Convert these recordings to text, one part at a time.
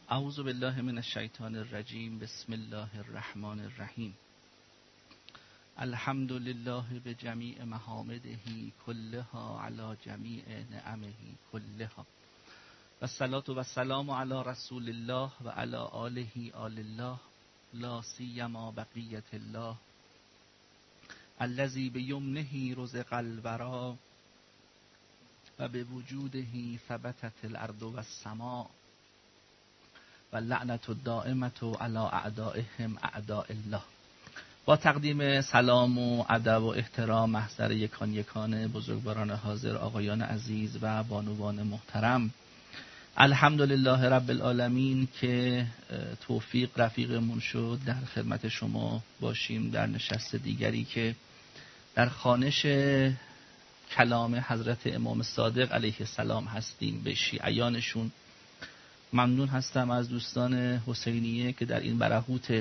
اعوذ بالله من الشیطان الرجیم. بسم الله الرحمن الرحیم. الحمد لله بجمیع محامده کلها علی جمیع نعمه کلها و الصلاة و السلام علی رسول الله و علی آله آل الله لا سیما بقیة الله الذی بیمنه رزق الورا و بوجوده ثبتت الارض و السماء و لعنت الدائمة علی اعدائهم اعداء الله. با تقدیم سلام و ادب و احترام محضر یکان بزرگواران حاضر، آقایان عزیز و بانوان محترم، الحمدلله رب العالمین که توفیق رفیقمون شد در خدمت شما باشیم در نشست دیگری که در خوانش کلام حضرت امام صادق علیه السلام هستیم به شیعیانشون. ممنون هستم از دوستان حسینیه که در این برهوت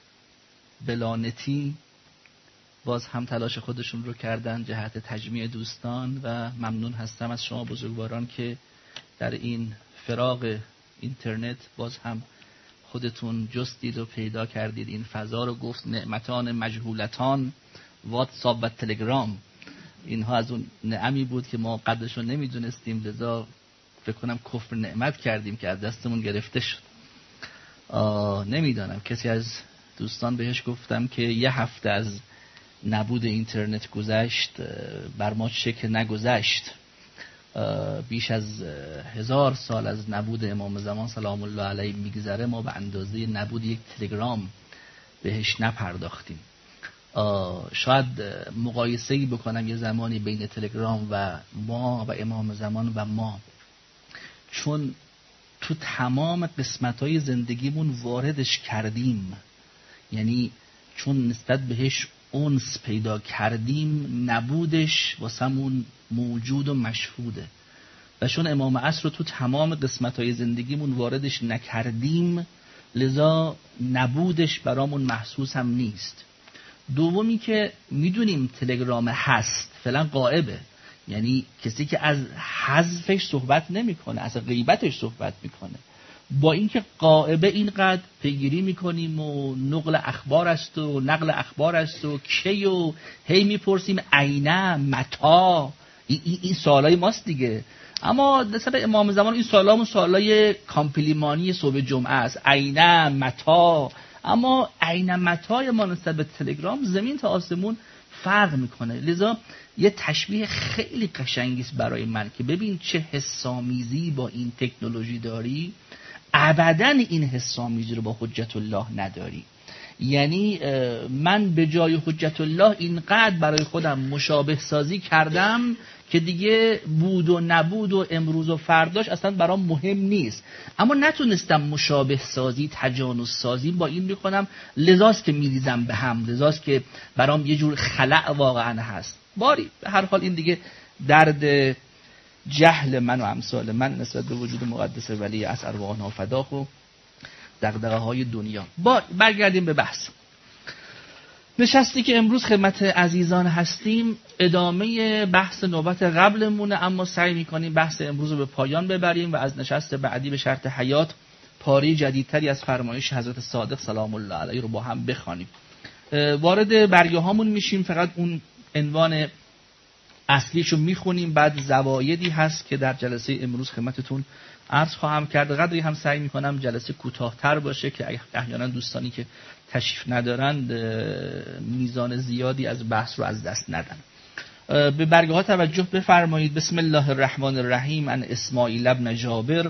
بلانتی باز هم تلاش خودشون رو کردن جهت تجمیع دوستان و ممنون هستم از شما بزرگواران که در این فراغ اینترنت باز هم خودتون جستید و پیدا کردید این فضا رو. گفت نعمتان مجهولتان واتساپ و تلگرام، اینها از اون نعمی بود که ما قدرش رو نمیدونستیم، لذا فکر کنم کفر نعمت کردیم که از دستمون گرفته شد. نمیدانم کسی از دوستان بهش گفتم که یه هفته از نبود اینترنت گذشت، بر ما چه که نگذشت. بیش از 1000 سال از نبود امام زمان سلام الله علیه میگذره، ما به اندازه نبود یک تلگرام بهش نپرداختیم. شاید مقایسه‌ای بکنم یه زمانی بین تلگرام و ما و امام زمان و ما، چون تو تمام قسمت‌های زندگیمون واردش کردیم، یعنی چون نسبت بهش انس پیدا کردیم، نبودش واسمون موجود و مشهوده. و چون امام عصر رو تو تمام قسمت‌های زندگیمون واردش نکردیم، لذا نبودش برامون محسوس هم نیست. دومی که میدونیم تلگرام هست، فعلا غائبه، یعنی کسی که از حذفش صحبت نمیکنه، از غیبتش صحبت میکنه. با اینکه غائبه اینقدر پیگیری میکنیم و نقل اخبار است و نقل اخبار است و کی و هی میپرسیم عینه متا، این سوالای ماست دیگه. اما نسبت امام زمان این سوالامون سوالای کامپلیمانی صبح جمعه است، عینه متا. اما عین متای ما نسبت به تلگرام زمین تا آسمون فرق میکنه. لذا یه تشبیه خیلی قشنگی است برای من که ببین چه حسامیزی با این تکنولوژی داری، ابداً این حسامیزی رو با حجت الله نداری. یعنی من به جای حجت الله اینقدر برای خودم مشابه سازی کردم که دیگه بود و نبود و امروز و فرداش اصلا برام مهم نیست. اما نتونستم مشابه سازی، تجانس سازی با این بکنم، لذاست که میریزم به هم، لذاست که برام یه جور خلأ واقعا هست. باری به هر حال این دیگه درد جهل من و امثال من نسبت به وجود مقدس ولی از ارواحنا فداه و دغدغه های دنیا. برگردیم به بحث نشستی که امروز خدمت عزیزان هستیم. ادامه بحث نوبت قبلمونه، اما سعی میکنیم بحث امروز رو به پایان ببریم و از نشست بعدی به شرط حیات پاره جدیدتری از فرمایش حضرت صادق سلام الله علیه رو با هم بخوانیم. وارد برگه هامون میشیم، فقط اون عنوان اصلیشو میخونیم، بعد زوایدی هست که در جلسه امروز خدمتتون عرض خواهم کرد. قدری هم سعی میکنم جلسه کوتاه‌تر باشه که احیانا دوستانی که تشریف ندارند میزان زیادی از بحث رو از دست ندن. به برگه ها توجه بفرمایید. بسم الله الرحمن الرحیم. ان اسماعیل ابن جابر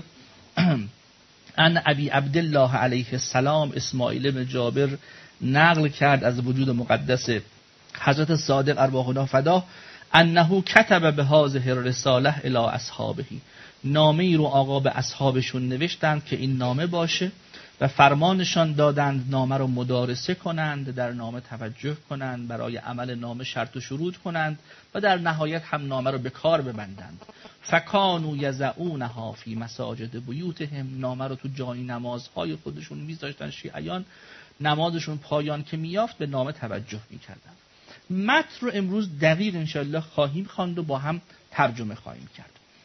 ان ابی عبدالله علیه السلام، اسماعیل ابن جابر نقل کرد از وجود مقدس حضرت صادق ارواحنا فداه انه کتب به هذه الرساله الی اصحابه، نامه ای رو آقا به اصحابشون نوشتند که این نامه باشه و فرمانشان دادند نامه رو مدارسه کنند، در نامه توجه کنند، برای عمل نامه شرط و شروط کنند و در نهایت هم نامه رو به کار ببندند. فکانوا یضعونها فی مساجد بیوتهم، نامه رو تو جای نمازهای خودشون میذاشتن. شیعیان نمازشون پایان که میافت به نامه توجه میکردند. متن رو امروز دقیق انشاءالله خواهیم خواند و با هم ترجمه خواهیم کرد.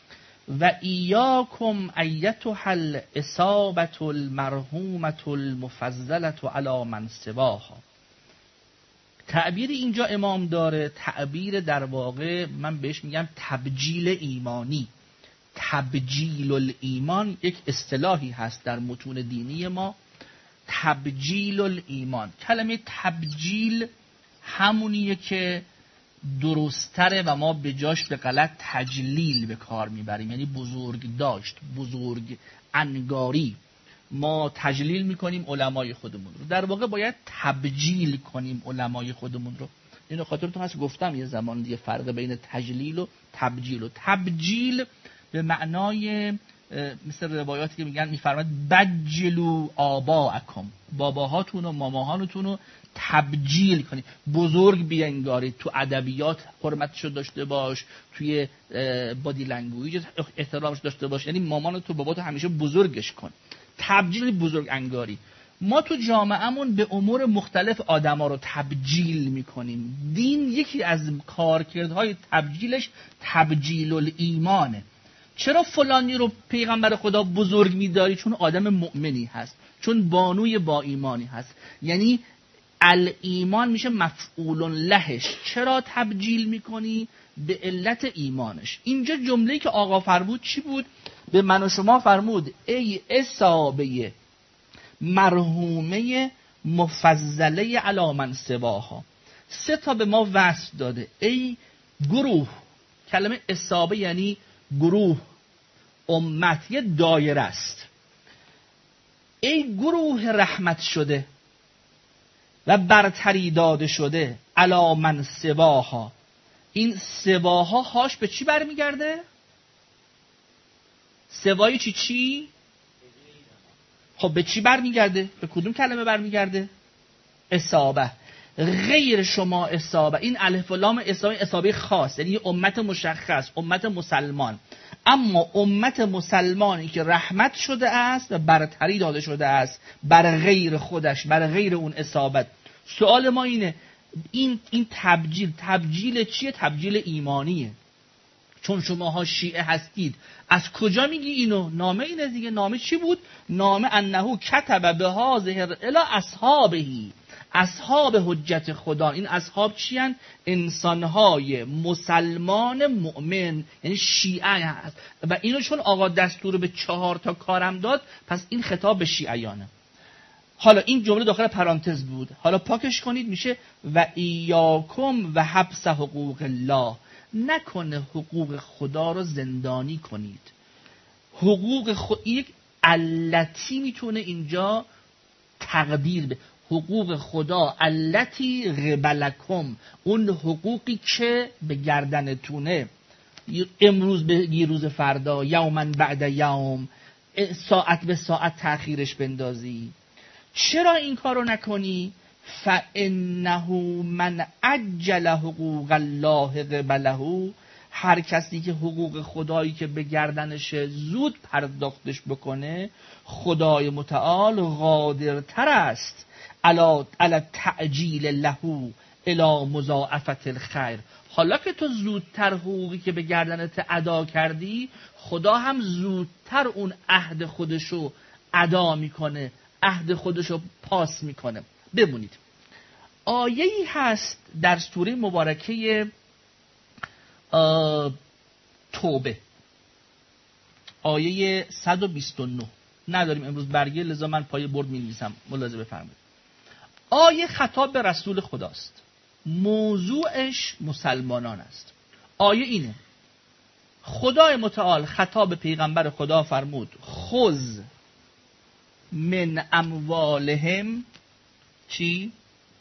و ایاکم ایتها الاصابة المرحومة المفضلة علی من سواها. تعبیر اینجا امام داره، تعبیر در واقع من بهش میگم تبجیل ایمانی. تبجیل الایمان یک اصطلاحی هست در متون دینی ما، تبجیل الایمان. کلمه تبجیل همونیه که درستره و ما به جاش به غلط تجلیل به کار میبریم، یعنی بزرگ داشت، بزرگ انگاری. ما تجلیل میکنیم علمای خودمون رو، در واقع باید تبجیل کنیم علمای خودمون رو. اینو خاطرتون هست گفتم یه زمان دیگه فرق بین تجلیل و تبجیل. و تبجیل به معنای مثل روایاتی که میگن میفرماید بجلوا آباءکم، باباهاتون و ماماهاتون رو تبجیل کنید، بزرگ بینگارید. تو ادبیات حرمتشو داشته باش، توی بادی لنگویج احترامش داشته باش، یعنی مامان تو باباتو همیشه بزرگش کن. تبجیل بزرگ انگاری. ما تو جامعهمون به امور مختلف آدما رو تبجیل میکنیم. دین یکی از کارکردهای تبجیلش تبجیل الایمانه. چرا فلانی رو پیغمبر خدا بزرگ می‌داری؟ چون آدم مؤمنی هست، چون بانوی با ایمانی هست. یعنی الایمان میشه مفعول لهش. چرا تبجیل میکنی؟ به علت ایمانش. اینجا جمله‌ای که آقا فرمود چی بود؟ به من و شما فرمود ای اصابه مرحومه مفضله علی من سواها. 3 تا به ما وصف داده. ای گروه، کلمه اصابه یعنی گروه، امت، یه دایره است. ای گروه رحمت شده و برتری داده شده علی من سواها. این سواها هاش به چی برمیگرده؟ سوای چی؟ خب به چی برمیگرده؟ به کدوم کلمه برمیگرده؟ اصابه. غیر شما اصابه، این الف و لام اصابه خاص، یعنی امت مشخص، امت مسلمان. اما امت مسلمانی که رحمت شده است و برتری داده شده است بر غیر خودش، بر غیر اون اصابت. سوال ما اینه این تبجیل چیه؟ تبجیل ایمانیه. چون شماها شیعه هستید، از کجا میگی اینو؟ نامه اینه دیگه. نامه چی بود؟ نامه انه کتب به هذه الی اصحابهی، اصحاب حجت خدا. این اصحاب چی هستند؟ انسانهای مسلمان مؤمن، یعنی شیعه هست. و اینو چون آقا دستور به 4 تا کارم داد، پس این خطاب به شیعیانه. حالا این جمله داخل پرانتز بود، حالا پاکش کنید میشه و ایاکم و حبس حقوق الله. نکنه حقوق خدا رو زندانی کنید. حقوق یک علتی میتونه اینجا تقدیر به حقوق خدا، علتی قبلکم، اون حقوقی که به گردنتونه، امروز به روز فردا، یومن بعد یوم، ساعت به ساعت تأخیرش بندازی. چرا این کارو نکنی؟ فَإِنَّهُ مَنْ عَجَّلَ حقوق الله قبله. هر کسی که حقوق خدایی که به گردنشه زود پرداختش بکنه، خدای متعال قادرتر است علی تعجیل له الی مضاعفت الخیر. حالا که تو زودتر حقوقی که به گردنت ادا کردی، خدا هم زودتر اون عهد خودشو ادا میکنه، عهد خودشو پاس میکنه. ببینید آیه‌ای هست در سوره مبارکه توبه، آیه 129. نداریم امروز برگه، لذا من پای برد می‌نویسم، ملاحظه بفرمایید. آیه خطاب به رسول خداست، موضوعش مسلمانان است. آیه اینه: خدای متعال خطاب به پیغمبر خدا فرمود خذ من اموالهم چی؟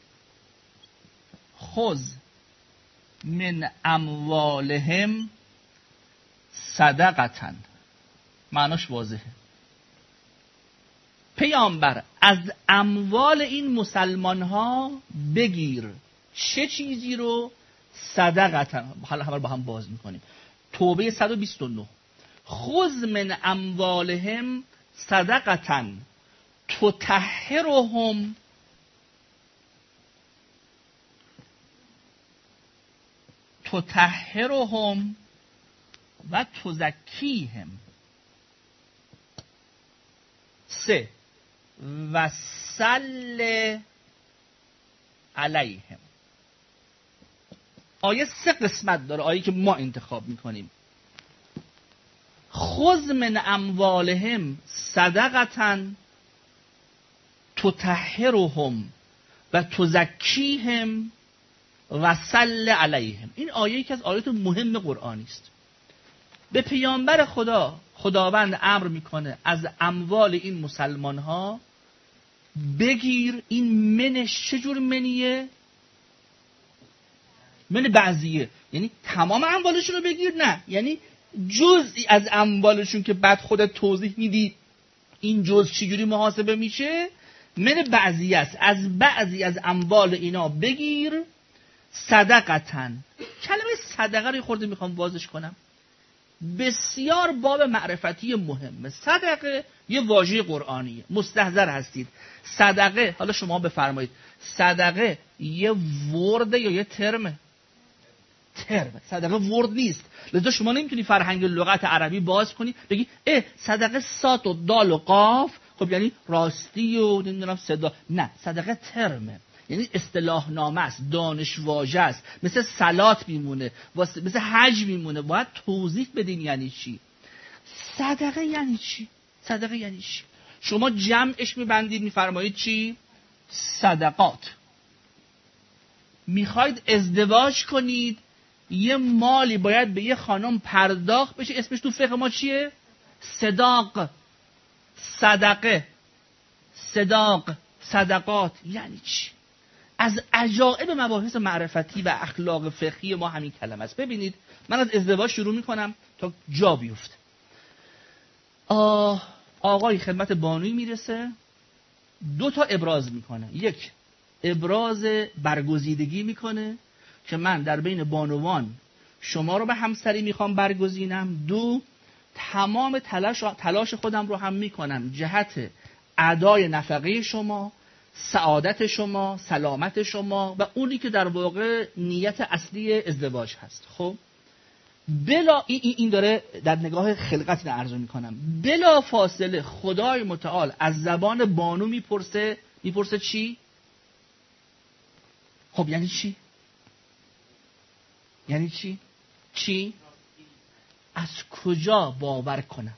خذ من اموالهم صدقتن. معناش واضحه. پیامبر از اموال این مسلمان ها بگیر. چه چیزی رو؟ صدقتن. حالا همه رو با هم باز میکنیم. توبه 129. خذ من اموالهم صدقتن تطهرهم و تزکیهم. 3 و صل علیهم. آیه 3 قسمت داره، آیه که ما انتخاب میکنیم. خذ من اموالهم صدقة تطهرهم و تزکیهم و صل علیهم. این آیه یکی از آیات مهم قرآنی است. به پیامبر خداوند امر میکنه از اموال این مسلمان ها بگیر. این منش چجور منیه؟ من بعضیه، یعنی تمام اموالشون رو بگیر؟ نه، یعنی جزئی از اموالشون که بعد خودت توضیح میدی این جزء چجوری محاسبه میشه. من بعضی است، از بعضی از اموال اینا بگیر. صدقتن. کلمه صدقه رو خورده میخوام بازش کنم. بسیار باب معرفتی مهمه. صدقه یه واژه قرآنیه، مستحضر هستید. صدقه، حالا شما بفرمایید، صدقه یه ورده یا یه ترمه؟ ترمه. صدقه ورد نیست. لذا شما نمیتونی فرهنگ لغت عربی باز کنی بگی صدقه سات و دال و قاف، خب یعنی راستی و نمیدونم صدا. نه، صدقه ترمه، یعنی اصطلاح نامه است، دانش واژه است، مثل صلات میمونه، مثل حج میمونه. باید توضیح بدین یعنی چی صدقه، یعنی چی صدقه یعنی چی. شما جمعش میبندید میفرمایید چی؟ صدقات. میخواید ازدواج کنید، یه مالی باید به یه خانم پرداخت بشه، اسمش تو فقه ما چیه؟ صداق. صدقه، صداق، صدقات یعنی چی؟ از عجائب مباحث معرفتی و اخلاق فقهی ما همین کلمه است. ببینید، من از ازدواج شروع میکنم تا جا بیفته. آقای خدمت بانوی میرسه، 2 تا ابراز میکنه. 1 ابراز برگزیدگی میکنه که من در بین بانوان شما رو به همسری میخوام برگزینم. 2 تمام تلاش خودم رو هم میکنم جهت ادای نفقه شما، سعادت شما، سلامت شما و اونی که در واقع نیت اصلی ازدواج هست. خب بلا این داره در نگاه خلقت عرض میکنم. بلا فاصله خدای متعال از زبان بانو میپرسه چی؟ خب یعنی چی؟ یعنی چی؟ چی؟ از کجا باور کنم؟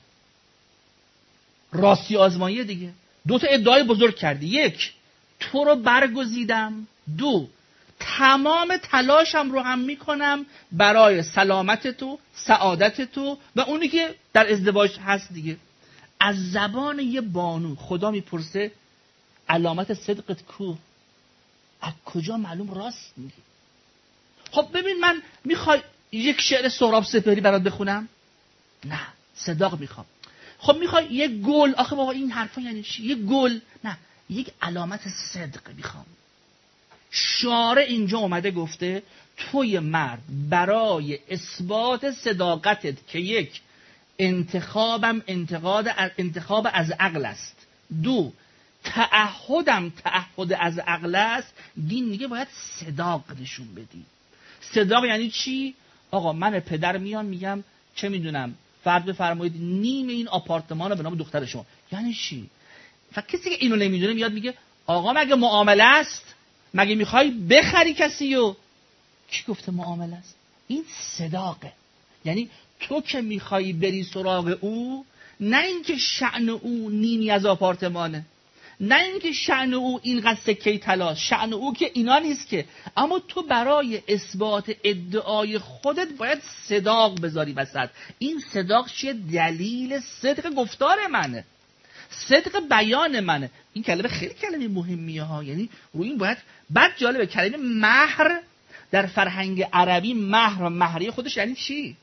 راستی آزماییه دیگه. 2 تا ادعای بزرگ کردی. 1 تو رو برگزیدم. 2 تمام تلاشم رو هم میکنم برای سلامت تو، سعادت تو و اونی که در ازدواج هست دیگه. از زبان یه بانو خدا میپرسه علامت صدقت کو؟ از کجا معلوم راست میگی؟ خب ببین، من میخوای یک شعر سهراب سپهری برات بخونم؟ نه، صداق میخوام. خب میخوای یک گل؟ آخه بابا این حرفا یعنی چی؟ یک گل؟ نه، یک علامت صدق میخوام. شارع اینجا اومده گفته توی مرد برای اثبات صداقتت که 1 انتخابم انتخاب از عقل است، 2 تعهد از عقل است، دین میگه باید صداق نشون بدی. صداق یعنی چی؟ آقا من پدر میگم چه میدونم فرض بفرمایید نیم این آپارتمان رو به نام دختر شما. یعنی چی؟ و کسی که اینو نمیدونه میاد میگه آقا مگه معامله است؟ مگه میخوای بخری کسی رو؟ کی گفته معامله است؟ این صداقه. یعنی تو که میخوای بری سراغ او، نه اینکه شأن او نیمی از آپارتمانه، نه اینکه شأن او اینقدر سکه طلا، شأن او که اینا نیست که، اما تو برای اثبات ادعای خودت باید صداق بذاری وسط. این صداق چیه؟ دلیل صدق گفتار منه، صدق بیان منه. این کلمه خیلی کلمه مهمیه ها، یعنی روی این باید. بعد جالبه کلمه مهر در فرهنگ عربی، مهر و مهریه خودش یعنی چی؟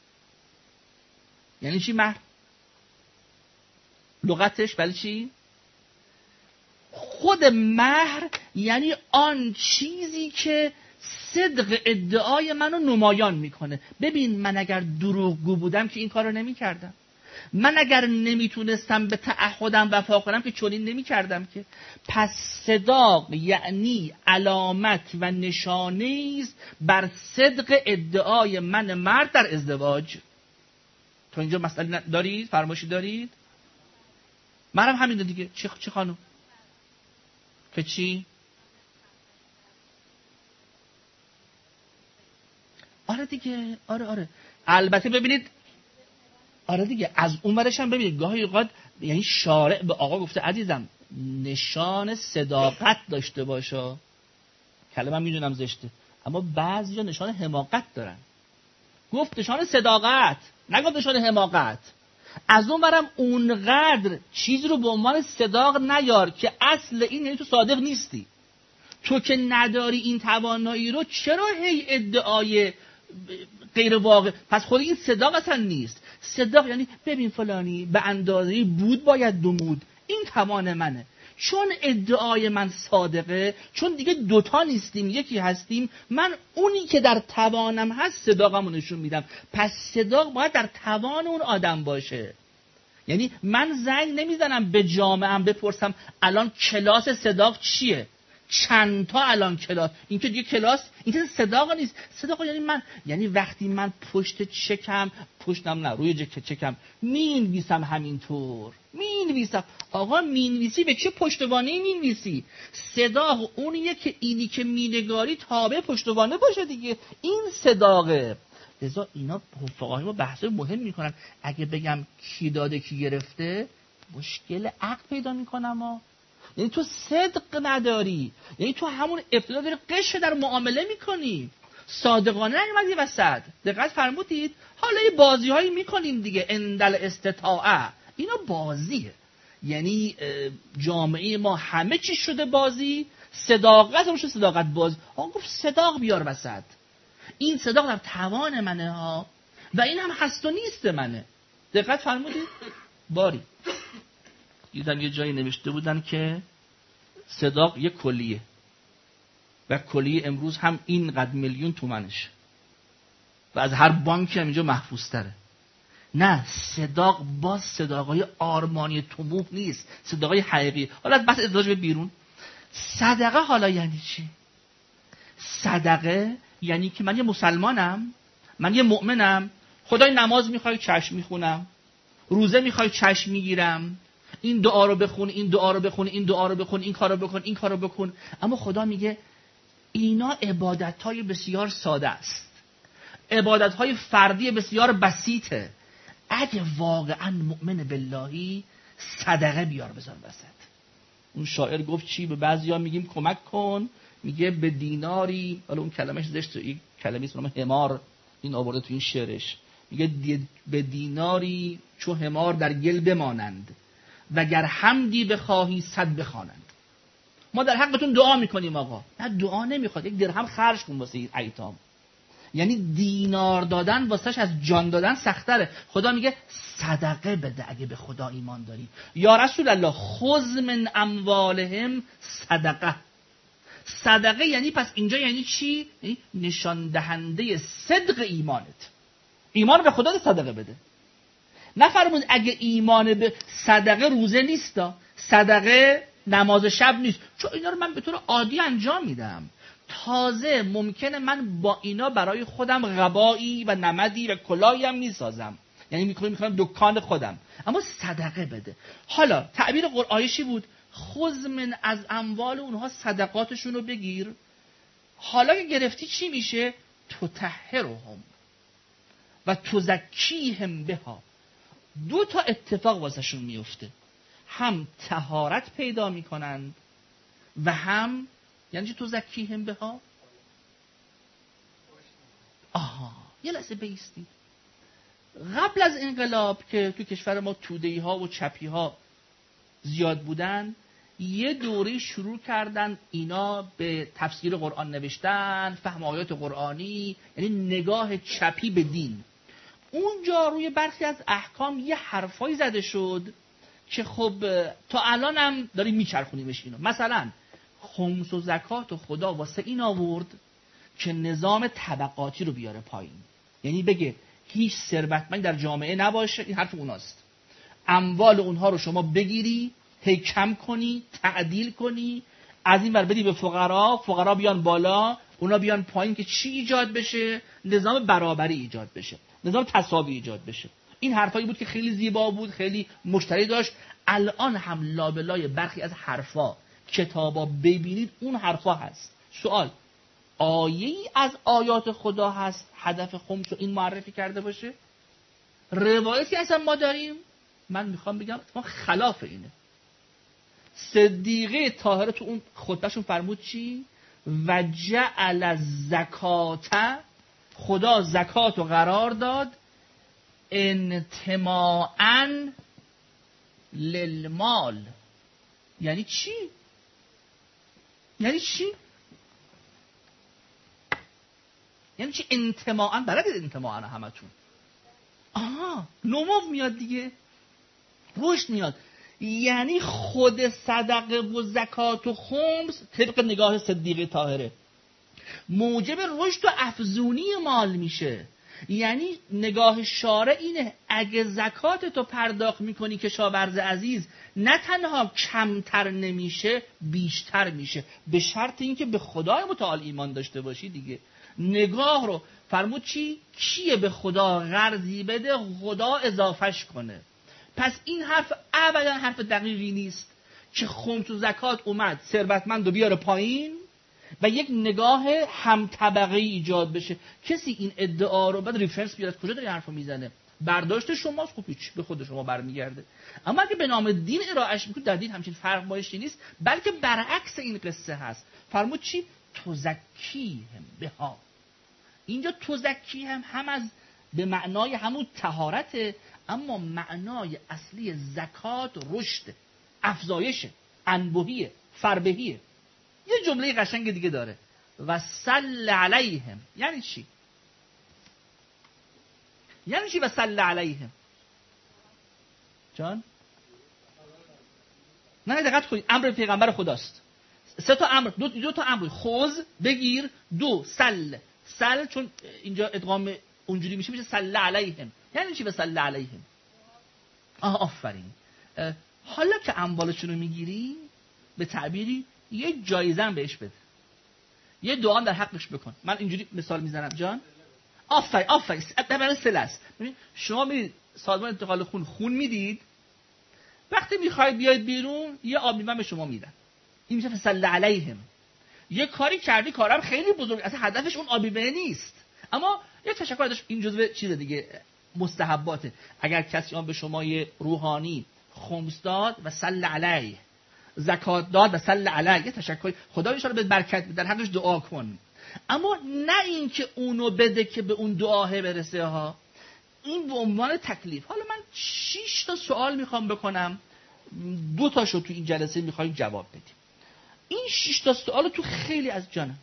یعنی چی مهر؟ لغتش ولی چی؟ خود مهر یعنی آن چیزی که صدق ادعای منو نمایان میکنه. ببین، من اگر دروغگو بودم که این کارو نمیکردم. من اگر نمیتونستم به تعهدم وفا کنم که چنین نمیکردم که. پس صداق یعنی علامت و نشانه است بر صدق ادعای من مرد در ازدواج. تو اینجا مسئله دارید؟ فرمایشی دارید؟ منم همین دیگه. چی خانم؟ که چی؟ آره دیگه، آره. البته ببینید، آره دیگه، از اون ورش هم ببینید گاهی اوقات یعنی شارع به آقا گفته عزیزم نشان صداقت داشته باشه. کلمه میدونم زشته، اما بعضیا نشان حماقت دارن. گفت نشان صداقت، نگفت نشان حماقت. از اون برم اونقدر چیز رو به عنوان صداق نیار که اصل این یعنی تو صادق نیستی. تو که نداری این توانایی رو، چرا هی ادعای غیر واقع؟ پس خود این صداق اصلا نیست. صداق یعنی ببین فلانی به اندازه بود باید دمود، این توان منه. چون ادعای من صادقه، چون دیگه دوتا نیستیم یکی هستیم، من اونی که در توانم هست صداقمو نشون میدم. پس صداق باید در توان اون آدم باشه. یعنی من زنگ نمیزنم به جامعه‌ام بپرسم الان کلاس صداق چیه، چند تا الان کلاس، این که دیگه کلاس، این که صداق نیست. صداق یعنی وقتی من پشت چکم، روی چکم مینویسم همینطور، مینویسم. آقا مینویسی به چه پشتوانه‌ای مینویسی؟ صداق اونیه که اینی که مینگاری تابع پشتوانه باشه دیگه، این صداقه. لذا اینا فقهای ما بحث مهم میکنن. اگه بگم کی داده کی گرفته، مشکل عقل پیدا میکنم. یعنی تو صدق نداری، یعنی تو همون ابتدا داری قش در معامله میکنی، صادقانه نیومدی وسط. دقت فرمودید؟ حالا یه بازی هایی میکنیم دیگه، اندل استطاعه، اینا بازیه. یعنی جامعه ما همه چی شده بازی، صداقت روش صداقت بازی. آقا گفت صداق بیار وسط، این صداق در توان منه ها، و این هم هست و نیست منه. دقت فرمودید؟ باری دیدم یه جایی نوشته بودن که صداق یه کلیه و کلیه امروز هم اینقدر میلیون تومنش و از هر بانکی هم اینجا محفوظ تره. نه، صداق باز صداقای آرمانی طموح نیست، صداقای حقیقی. حالا بس ازدواج به بیرون. صدقه حالا یعنی چی؟ صدقه یعنی که من یه مسلمانم، من یه مؤمنم، خدای نماز میخوای چشم میخونم، روزه میخوای چشم میگیرم، این دعا رو بخون، این دعا رو بخون، این دعا رو بخون، این کارو بکن، این کارو بکن. اما خدا میگه اینا عبادت‌های بسیار ساده است، عبادت‌های فردی بسیار بسیطه. اگه واقعا مؤمن باللهی، صدقه بیار بذار وسط. اون شاعر گفت چی؟ به بعضیا میگیم کمک کن، میگه به دیناری، حالا اون کلمش زشته، این کلمه اسم حمار این آورده تو این شعرش، میگه به دیناری چو حمار در گل بمانند، وگر حمدی بخواهی صد بخوانند. ما در حقتون دعا میکنیم آقا. نه، دعا نمیخواد، یک درهم خرج کن واسه ایتام. یعنی دینار دادن واسهش از جان دادن سختره. خدا میگه صدقه بده اگه به خدا ایمان داری. یا رسول الله خذ من اموالهم صدقه. صدقه یعنی پس اینجا یعنی چی؟ یعنی نشان دهنده صدق ایمانت. ایمان به خدا صدقه بده. نفرمود اگه ایمان به صدقه روزه نیستا، صدقه نماز شب نیست، چون اینا رو من به طور عادی انجام میدم. تازه ممکنه من با اینا برای خودم قبایی و نمدی و کلاهی هم میسازم، یعنی میکنم دکان خودم، اما صدقه بده. حالا تعبیر قرآنی چی بود؟ خذ من از اموال اونها صدقاتشون رو بگیر. حالا که گرفتی چی میشه؟ تطهرهم و تزکیهم بها. دو تا اتفاق واسهشون میفته، هم طهارت پیدا میکنند و هم یعنی تو زکیهم بها. آها، یه لحظه بایستید. قبل از انقلاب که تو کشور ما توده‌ای ها و چپی ها زیاد بودن، یه دوره شروع کردن اینا به تفسیر قرآن نوشتن، فهم آیات قرآنی، یعنی نگاه چپی به دین. اونجا روی برخی از احکام یه حرفایی زده شد که خب تا الان هم داریم میچرخونیمش اینو. مثلا خمس و زکات و خدا واسه این آورد که نظام طبقاتی رو بیاره پایین، یعنی بگه هیچ ثروتمندی در جامعه نباشه. این حرف اوناست. اموال اونها رو شما بگیری، هی کم کنی، تعدیل کنی، از این ور بدی به فقرا، فقرا بیان بالا، اونا بیان پایین، که چی ایجاد بشه؟ نظام برابری ایجاد بشه، نظام تساوی ایجاد بشه. این حرفایی بود که خیلی زیبا بود، خیلی مشتری داشت. الان هم لابلای برخی از حرفا کتابا ببینید اون حرفا هست. سوال، آیه‌ای از آیات خدا هست هدف خمس رو این معرفی کرده باشه؟ روایتی اصلا ما داریم؟ من میخوام بگم ما خلاف اینه. صدیقه طاهره تو اون خطبهشون فرمود چی؟ و جعل الزکات، خدا زکات رو قرار داد انتماءً للمال. یعنی چی؟ یعنی چی؟ یعنی چی انتماءً؟ بلدید انتماءً همتون؟ نمو میاد دیگه، رشد میاد. یعنی خود صدقه و زکات و خمس طبق نگاه صدیقه طاهره موجب رشد و افزونی مال میشه. یعنی نگاه شارع اینه اگه زکات تو پرداخت میکنی که شاورز عزیز، نه تنها کمتر نمیشه بیشتر میشه، به شرط اینکه به خدای متعال ایمان داشته باشی دیگه. نگاه رو فرمود چی؟ کیه به خدا قرضی بده خدا اضافهش کنه. پس این حرف ابدا حرف دقیقی نیست که خمس و زکات اومد ثروتمند رو بیاره پایین و یک نگاه هم طبقه ایجاد بشه. کسی این ادعا رو بعد ریفرنس بیاد کجا داره حرفو میزنه؟ برداشت شماست، خب هیچ به خود شما برمیگرده. اما اگه به نام دین ارائهش میکنید، در دین همچین فرمایشی نیست، بلکه برعکس این قصه هست. فرمود چی؟ تزکیهم بها. اینجا تزکیهم هم از به معنای همون طهارت، اما معنای اصلی زکات رشد، افزایشه، انبوهیه، فربهیه. یه جمله قشنگ دیگه داره، و صل علیهم. یعنی چی؟ یعنی چی و صل علیهم؟ جان؟ نه دقت کنید، امر پیغمبر خداست. سه تا امر، دو تا امر، خوز بگیر، دو سل. سل چون اینجا ادغام اونجوری میشه صل علیهم. یعنی چی و صل علیهم؟ آفرین. حالا که اموالشون رو میگیری، به تعبیری یه جایزه هم بهش بده، یه دعا در حقش بکن. من اینجوری مثال میزنم جان. آفرین برای سله است. شما میرید سازمان انتقال خون میدید، وقتی میخواید بیاید بیرون یه آب لیمو به شما میدن، این میشه صلی علیهم. یه کاری کردی، کارم خیلی بزرگ، اصلا هدفش اون آب لیمو نیست، اما یه تشکر داشت. این جزء چیز دیگه مستحباته. اگر کسی به شما یه روحانی خمس داد و صلی علیه، زکات داد و صلی علیه، یه تشکر، خدا ان شاءالله به برکت بده، در حقش دعا کن. اما نه این که اونو بده که به اون دعاه برسه ها، این به عنوان تکلیف. حالا من 6 تا سوال میخوام بکنم، 2 تاشو تو این جلسه میخوایم جواب بدیم. این 6 تا سوال تو خیلی از جانم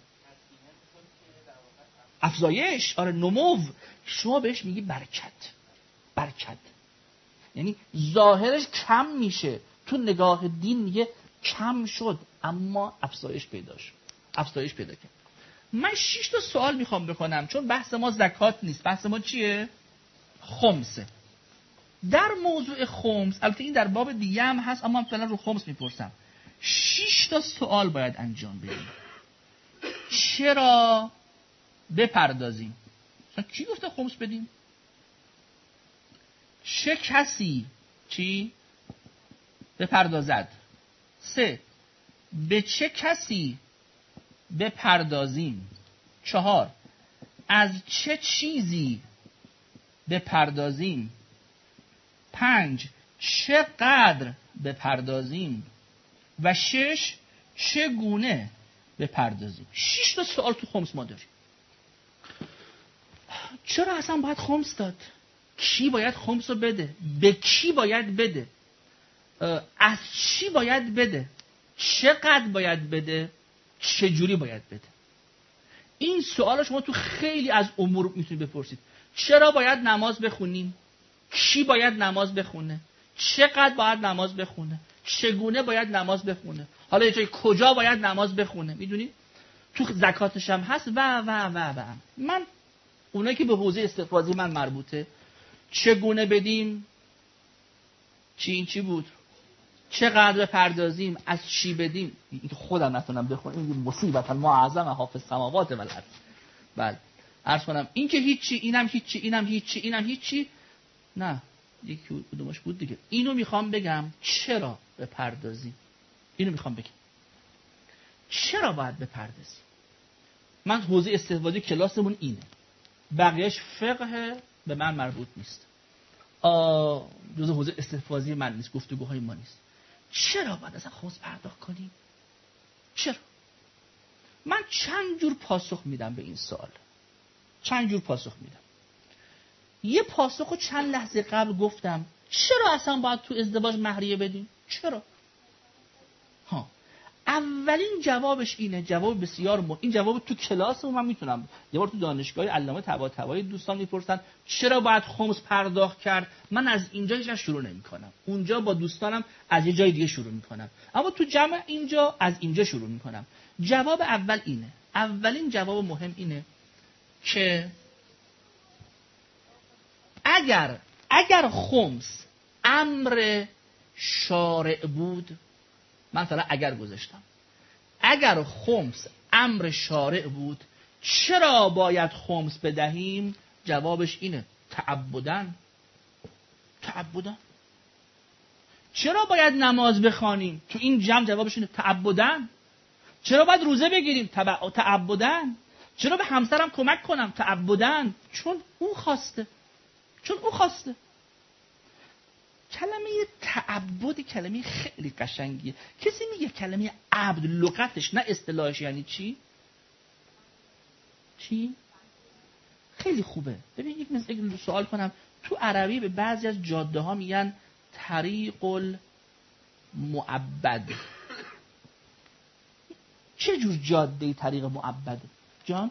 افزایش، نمو، شما بهش میگی برکت. یعنی ظاهرش کم میشه، تو نگاه دین میگه کم شد اما افزایش پیدا کرد. من 6 تا سوال میخوام بکنم، چون بحث ما زکات نیست، بحث ما چیه؟ خمسه. در موضوع خمس، البته این در باب دیگه هم هست، اما من فعلا رو خمس میپرسم. 6 تا سوال باید انجام بدیم. چرا بپردازیم؟ کی گفته خمس بدیم؟ چه کسی بپردازد؟ 3. به چه کسی بپردازیم؟ 4. از چه چیزی بپردازیم؟ 5. چقدر بپردازیم؟ و 6. چگونه بپردازیم؟ 6 تا سوال تو خمس ما داریم. چرا اصلا باید خمس داد؟ کی باید خمس رو بده؟ به کی باید بده؟ از چی باید بده؟ چقدر باید بده؟ چجوری باید بده؟ این سوال شما تو خیلی از امور میتونید بپرسید. چرا باید نماز بخونیم؟ کی باید نماز بخونه؟ چقدر باید نماز بخونه؟ چگونه باید نماز بخونه؟ حالا یه جای کجا باید نماز بخونه؟ میدونید؟ تو زکاتش هم هست و من اونایی که به حوزه استفاضی من مربوطه، چگونه بدیم؟ چی بود؟ چقدر بپردازیم؟ از چی بدیم؟ این که خودم نتونم بخونم، این مصیبت المعظم حافظ السماوات و الارض. بله عرض کنم این که هیچی، اینم هیچی، اینم هیچی، اینم هیچی. نه یکی کدومش بود دیگه. اینو میخوام بگم چرا بپردازی. اینو میخوام بگم چرا باید بپردازی. من حوزه استفاده کلاسمون اینه، بقیهش فقه به من مربوط نیست، جزء حوزه استفاده من نیست، گفتگوهای ما نیست. چرا باید اصلا خمس پرداخت کنیم؟ چرا؟ من چند جور پاسخ میدم به این سوال. چند جور پاسخ میدم. یه پاسخو چند لحظه قبل گفتم، چرا اصلا باید تو ازدواج مهریه بدیم؟ چرا؟ اولین جوابش اینه، جواب بسیار مهم. این جواب تو کلاس من میتونم یه بار تو دانشگاه علامه طباطبایی دوستان میپرسن چرا باید خمس پرداخت کرد، من از اینجا هیچ شروع نمیکنم، اونجا با دوستانم از یه جای دیگه شروع میکنم، اما تو جمع اینجا از اینجا شروع میکنم. جواب اول اینه، اولین جواب مهم اینه که اگر خمس امر شارع بود، من فعلا اگر گذاشتم، اگر خمس امر شارع بود چرا باید خمس بدهیم؟ جوابش اینه، تعبدن. چرا باید نماز بخوانیم؟ تو این جمع جوابش اینه، تعبدن. چرا باید روزه بگیریم؟ تعبدن. چرا به همسرم کمک کنم؟ تعبدن. چون او خواسته. کلمه تعبد کلمه خیلی قشنگیه. کسی میگه کلمه عبد لغتش نه اصطلاحش یعنی چی؟ خیلی خوبه. ببین یک سوال کنم، تو عربی به بعضی از جاده ها میگن طریق المعبد. چه جور جاده طریق معبد جان؟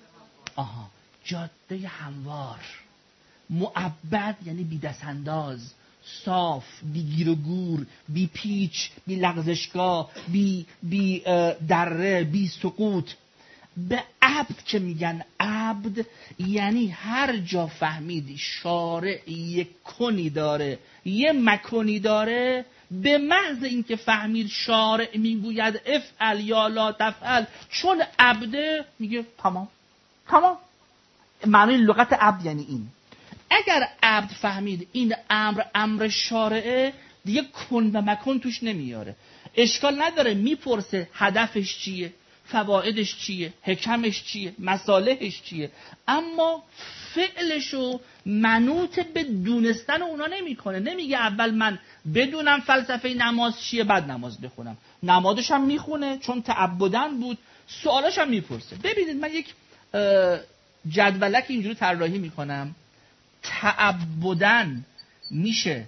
جاده هموار. معبد یعنی بی دست انداز، صاف، بی گیر و گور، بی پیچ، بی لغزشگاه، بی دره، بی سقوط. به عبد که میگن عبد یعنی هر جا فهمیدی شارع یک کنی داره، یه مکنی داره، به محض اینکه فهمید شارع میگوید افعل یا لا تفعل، چون عبده میگه تمام. معنی لغت عبد یعنی این. اگر عبد فهمید این امر شارعه، دیگه کن و مکن توش نمیاره. اشکال نداره میپرسه هدفش چیه، فوایدش چیه، حکمش چیه، مصالحش چیه، اما فعلشو منوط به دونستن اونا نمیکنه. نمیگه اول من بدونم فلسفه نماز چیه بعد نماز بخونم. نمازش هم میخونه چون تعبدن بود، سوالاش هم میپرسه. ببینید من یک جدولک اینجوری طراحی میکنم. تعبدن میشه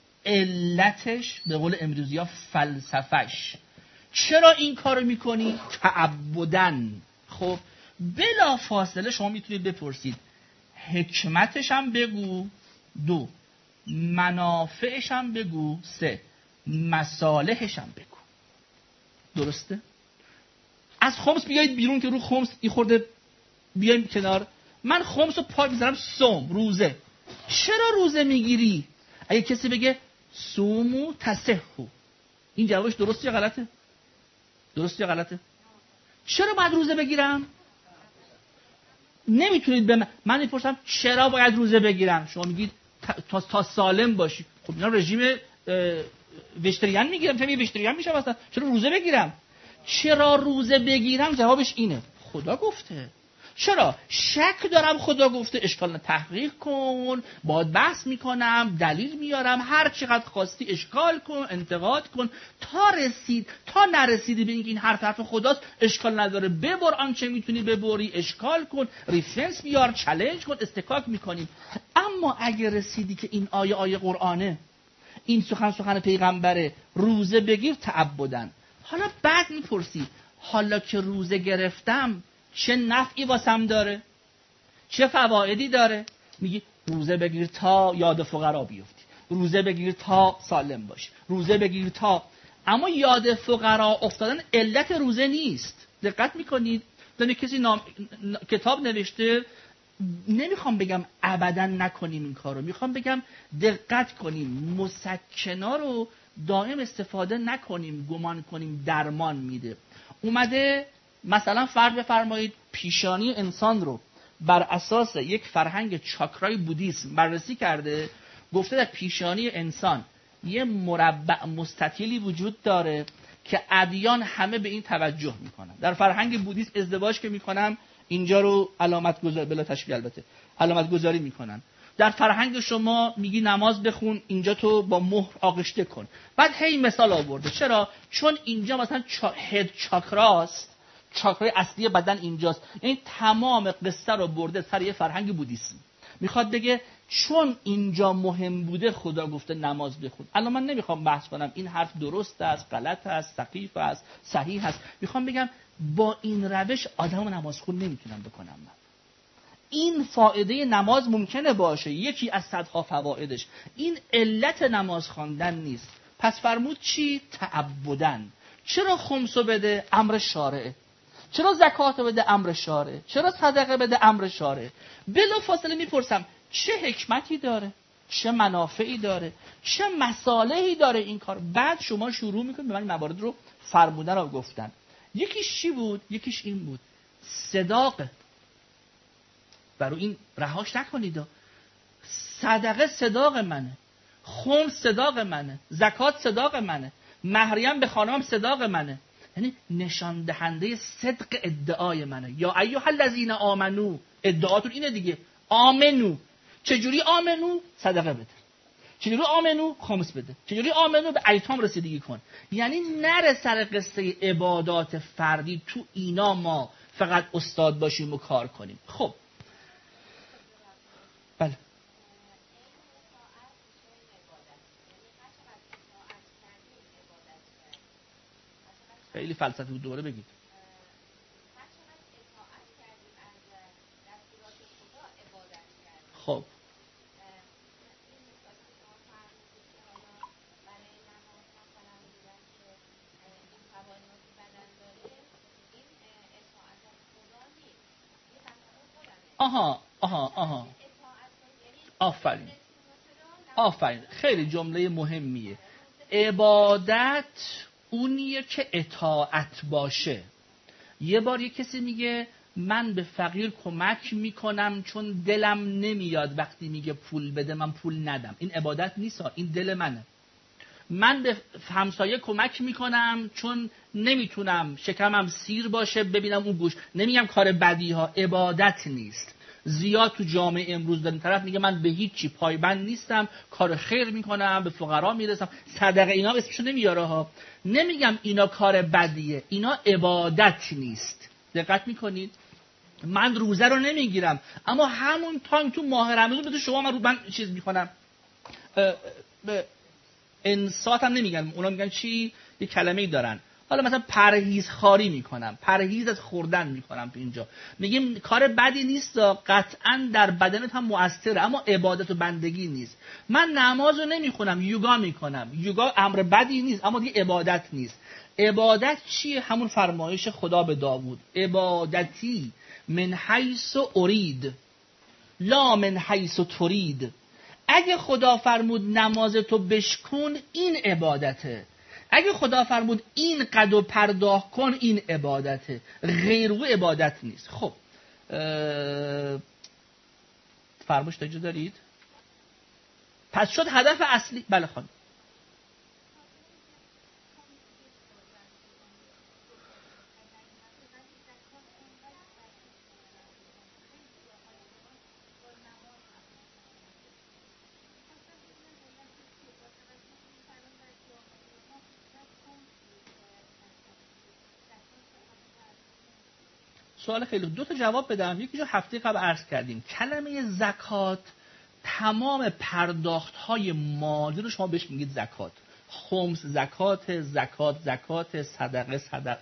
علتش، به قول امروزی ها فلسفش. چرا این کارو میکنی؟ تعبدن. خب بلا فاصله شما میتونید بپرسید حکمتش هم بگو، 2 منافعش هم بگو، 3 مصالحش هم بگو. درسته؟ از خمس بیایید بیرون که رو خمس این خورده بیایم کنار. من خمس رو پاک میذارم صوم، روزه. چرا روزه میگیری؟ اگه کسی بگه صومو تصحو، این جوابش درسته یا غلطه؟ درسته یا غلطه؟ چرا باید روزه بگیرم؟ نمیتونید به من میپرسم چرا باید روزه بگیرم، شما میگید تا سالم باشی. خب اینا رژیم وشتریان میگیرم، چرا وشتریان میشم اصلا؟ چرا روزه بگیرم؟ چرا روزه بگیرم؟ جوابش اینه، خدا گفته. چرا؟ شک دارم خدا گفته، اشکال نه، تحقیق کن، باید بحث میکنم، دلیل میارم، هر چقدر خواستی اشکال کن، انتقاد کن، تا نرسیدی به اینکه این حرف خداست، اشکال نداره، ببر آنچه میتونی ببری، اشکال کن، ریفرنس بیار، چالش کن، استکاک میکنیم. اما اگه رسیدی که این آیه قرآنه، این سخن پیغمبره، روزه بگیر تعبدن. حالا بعد میپرسی حالا که روزه گرفتم چه نفعی واسم داره، چه فوایدی داره؟ میگی روزه بگیر تا یاد فقرا بیفتی، روزه بگیر تا سالم باشی، روزه بگیر تا. اما یاد فقرا افتادن علت روزه نیست. دقت میکنید؟ دونه کسی کتاب نوشته، نمیخوام بگم ابدا نکنیم این کارو، میخوام بگم دقت کنیم، مسکنا رو دائم استفاده نکنیم، گمان کنیم درمان میده. اومده مثلا فرض بفرمایید پیشانی انسان رو بر اساس یک فرهنگ چاکرای بودیسم بررسی کرده، گفته در پیشانی انسان یه مربع مستطیلی وجود داره که ادیان همه به این توجه میکنن. در فرهنگ بودیسم ازدواج که میکنم اینجا رو علامت گذاری، بلا تشبیه البته، علامت گذاری میکنن. در فرهنگ شما میگی نماز بخون، اینجا تو با مهر آغشته کن. بعد هی مثال آورده. چرا؟ چون اینجا مثلا هد چاکراست، چاکرای اصلی بدن اینجاست. یعنی تمام قصه رو برده سر یه فرهنگ بودیسم. میخواد بگه چون اینجا مهم بوده خدا گفته نماز بخون. الان من نمیخوام بحث کنم این حرف درست است، غلط است، سقیف است، صحیح است. میخوام بگم با این روش آدمو نمازخون نمیتونم بکنم من. این فایده نماز ممکنه باشه، یکی از صدها فوایدش. این علت نماز خواندن نیست. پس فرمود چی؟ تعبدن. چرا خمسو بده؟ امر شارعه. چرا زکات بده؟ امر شارعه. چرا صدقه بده؟ امر شارعه. بلا فاصله میپرسم چه حکمتی داره؟ چه منافعی داره؟ چه مصالحی داره این کار؟ بعد شما شروع میکنید به من موارد رو فرمودن و گفتن. یکیش چی بود؟ یکیش این بود. صداقه. برای این رهاش نکنید. صدقه صداق منه، خمس صداق منه، زکات صداق منه، مهریم به خانم صداق منه. یعنی نشان دهنده صدق ادعای منه. یا ایها الذین آمنو، ادعاتون اینه دیگه. آمنو. چجوری آمنو؟ صدقه بده. چجوری آمنو؟ خمس بده. چجوری آمنو؟ به ایتام رسیدگی کن. یعنی نره سر قصه عبادات فردی تو اینا ما فقط استاد باشیم و کار کنیم. خب بله. خیلی فلسفی بود، دوباره بگید. خب آها آفرین خیلی جمله مهمیه. عبادت اونیه که اطاعت باشه. یه بار یه کسی میگه من به فقیر کمک میکنم چون دلم نمیاد وقتی میگه پول بده من پول ندم. این عبادت نیست، این دل منه. من به همسایه کمک میکنم چون نمیتونم شکمم سیر باشه ببینم اون گوش. نمیگم کار بدی ها، عبادت نیست. زیاد تو جامعه امروز داریم طرف میگه من به هیچ چی پایبند نیستم، کار خیر میکنم، به فقرا میرسم، صدقه اینا اسمشو نمیاره ها. نمیگم اینا کار بدیه، اینا عبادت نیست. دقت میکنید؟ من روزه رو نمیگیرم اما همون تایم تو ماه رمضان بده شما من چیز میکنم. انصات هم نمیگن، اونا میگن چی؟ یه کلمه‌ای دارن. حالا مثلا پرهیزخواری میکنم، پرهیز از خوردن میکنم. تو اینجا میگیم کار بدی نیست، قطعا در بدنت هم مؤثره، اما عبادت و بندگی نیست. من نماز رو نمیخونم، یوگا میکنم. یوگا امر بدی نیست اما دیگه عبادت نیست. عبادت چیه؟ همون فرمایش خدا به داوود: عبادتی من حیث ارید لا من حیث ترید. اگه خدا فرمود نماز تو بشکن این عبادته، اگه خدا فرمود این قد و پرداخت کن این عبادته، غیر او عبادت نیست. خب فرمایش تا اینجا دارید؟ پس شد هدف اصلی. بله خانم. سوال خیلی دو تا جواب بدم. یکی جو هفته قبل عرض کردیم، کلمه زکات تمام پرداخت‌های مالی رو شما بهش میگید زکات. خمس زکات، زکات صدقه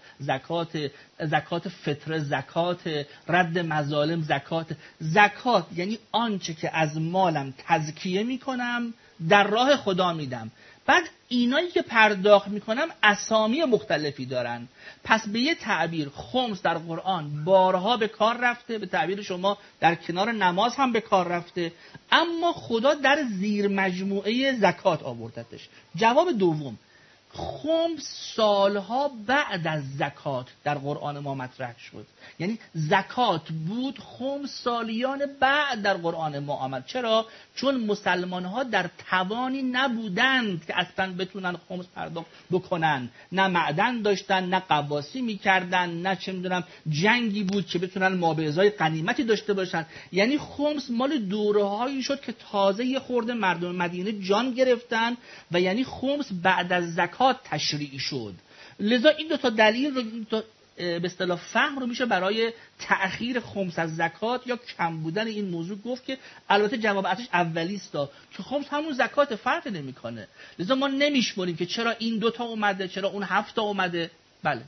زکات فطره زکات، رد مظالم زکات یعنی آنچه که از مالم تزکیه میکنم در راه خدا میدم. بعد اینایی که پرداخت میکنم اسامی مختلفی دارن. پس به یه تعبیر خمس در قرآن بارها به کار رفته، به تعبیر شما در کنار نماز هم به کار رفته، اما خدا در زیر مجموعه زکات آوردتش. جواب دوم، خمس سالها بعد از زکات در قرآن ما مطرح شد. یعنی زکات بود، خمس سالیان بعد در قرآن ما آمد. چرا؟ چون مسلمان ها در توانی نبودند که اصلا بتونن خمس پرداخت بکنن. نه معدن داشتن، نه قواسی میکردن، نه چه میدونم جنگی بود که بتونن مابعضای غنیمتی داشته باشن. یعنی خمس مال دوره‌هایی شد که تازه یه خورده مردم مدینه جان گرفتن و یعنی خمس بعد از زکات تشریعی شد. لذا این دو تا دلیل رو، به اصطلاح فهم رو میشه برای تأخیر خمس از زکات یا کم بودن این موضوع گفت که البته جواب ازش اولی است که خمس همون زکات فرق نمیکنه. لذا ما نمیشمریم که چرا این دو تا اومده، چرا اون 7 تا اومده. بله.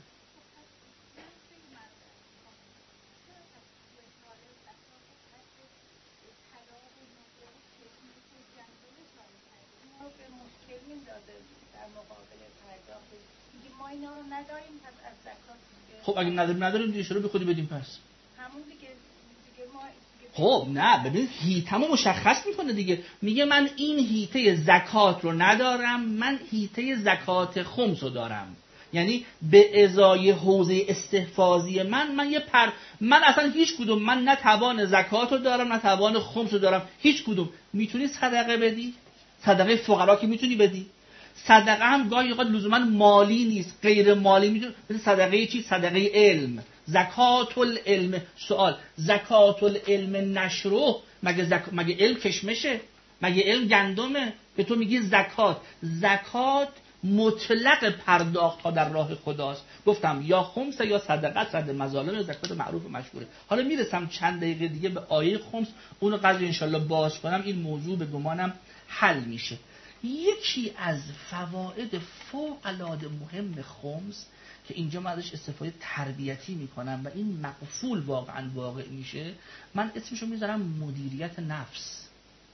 خب اگه نداریم دیگه چرا به خودی بدیم پس؟ همون دیگه خب نه ببین هیتمو مشخص میکنه دیگه. میگه من این هیته زکات رو ندارم، من هیته زکات خمس رو دارم. یعنی به ازای حوزه استحفاظی من من اصلا هیچ کدوم، من نه توان زکات رو دارم نه توان خمس رو دارم، هیچ کدوم. میتونی صدقه بدی؟ صدقه فقرا که میتونی بدی. صدقه هم گاهی اوقات لزوما مالی نیست، غیر مالی میتونه. مثل صدقه چی؟ صدقه علم. زکات العلم. سوال، زکات العلم نشروه، مگه علم کشمشه؟ مگه علم گندمه؟ به تو میگی زکات. زکات مطلق پرداخت ها در راه خداست. گفتم یا خمس یا صدقه، صد مظالم، زکات معروف و مشهوره. حالا میرسم چند دقیقه دیگه به آیه خمس، اونو قدر انشالله باز کنم این موضوع به گمانم حل میشه. یکی از فواید فوق‌العاده مهم خمس که اینجا من ازش استفاده تربیتی میکنم و این مقفول واقعا واقع میشه، من اسمشو میذارم مدیریت نفس.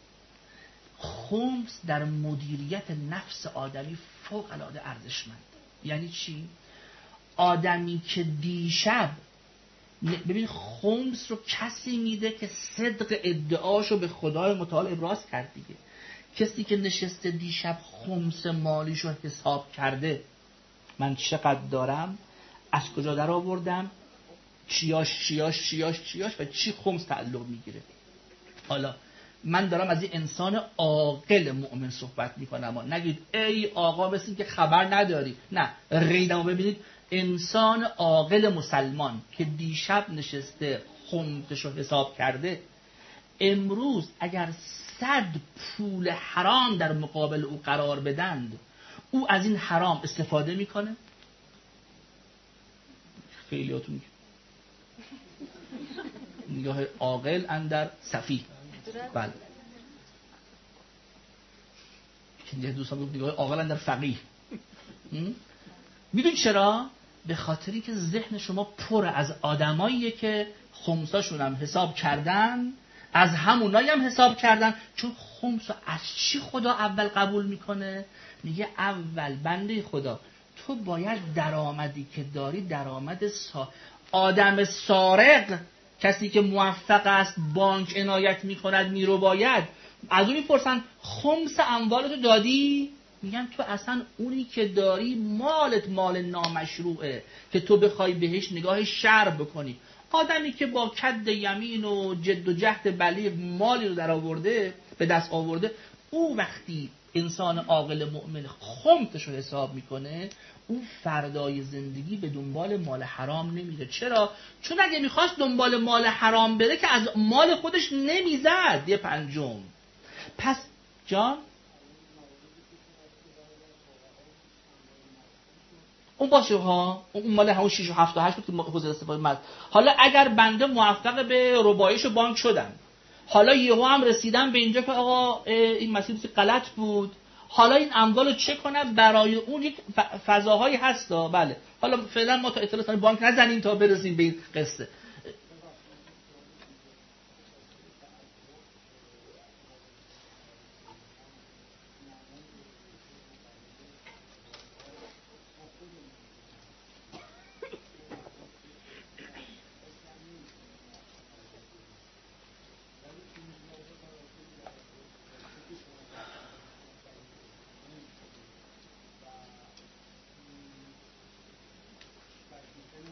خمس در مدیریت نفس آدمی فوق‌العاده ارزشمند. یعنی چی؟ آدمی که دیشب، ببین خمس رو کسی میده که صدق ادعاشو به خدای متعال ابراز کرد دیگه. کسی که نشسته دیشب خمس مالیشو حساب کرده، من چقدر دارم، از کجا در آوردم، چیاش و چی خمس تعلق میگیره. حالا من دارم از این انسان عاقل مؤمن صحبت میکنم. نگید ای آقا مثل که خبر نداری. نه، ریدمو ببینید. انسان عاقل مسلمان که دیشب نشسته خمسشو حساب کرده، امروز اگر 100 پول حرام در مقابل او قرار بدند، او از این حرام استفاده میکنه؟ خیلیاتون نگاه عاقل اندر سفیه. بله. که دوستان گفت نگاه عاقل اندر فقیه. میدونی چرا؟ به خاطری که ذهن شما پر از آدماییه که خمساشون هم حساب کردن، از همونایی هم حساب کردن. چون خمس رو از چی خدا اول قبول میکنه؟ میگه اول بنده خدا تو باید درآمدی که داری درآمد آدم سارق، کسی که موفق است بانک عنایت میکند میرو باید از اون میپرسن خمس اموالتو دادی؟ میگن تو اصلا اونی که داری مالت مال نامشروعه که تو بخوای بهش نگاه شر بکنی. آدمی که با کد یمین و جد و جهد بلیغ مالی رو در آورده، به دست آورده، او وقتی انسان عاقل مؤمن خمسش رو حساب میکنه، او فردای زندگی به دنبال مال حرام نمیره. چرا؟ چون اگه میخواست دنبال مال حرام بره که از مال خودش نمیزد یه پنجم. پس جان اون باشه ها، اون مال همون 6 و 7 و 8 بود که حوزه استفاده مرد. حالا اگر بنده موفق به ربایش بانک شدم، حالا یهو هم رسیدم به اینجا که آقا این مسیر غلط بود، حالا این اموال رو چه کنم؟ برای اون یک فضاهایی هستا. بله، حالا فعلا ما تا اطلاعات بانک نزنیم تا برسیم به این قصه.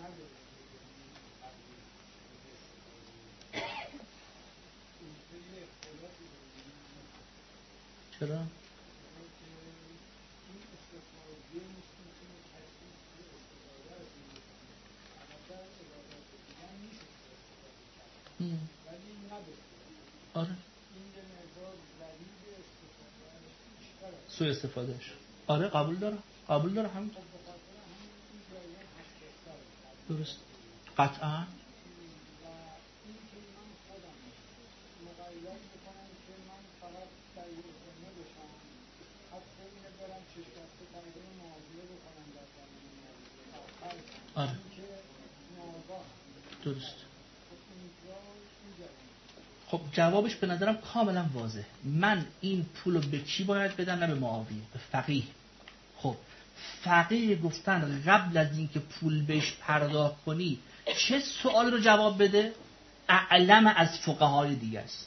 چرا؟ آره سوء استفادهش. آره قبول داره همین درست قطعا. آره درست. خب جوابش به نظرم کاملا واضح. من این پولو به کی باید بدم؟ نه به معاویه، به فقیه. خب فقیه گفتن قبل از اینکه پول بهش پرداخت کنی چه سوال رو جواب بده؟ اعلم از فقهای دیگه است.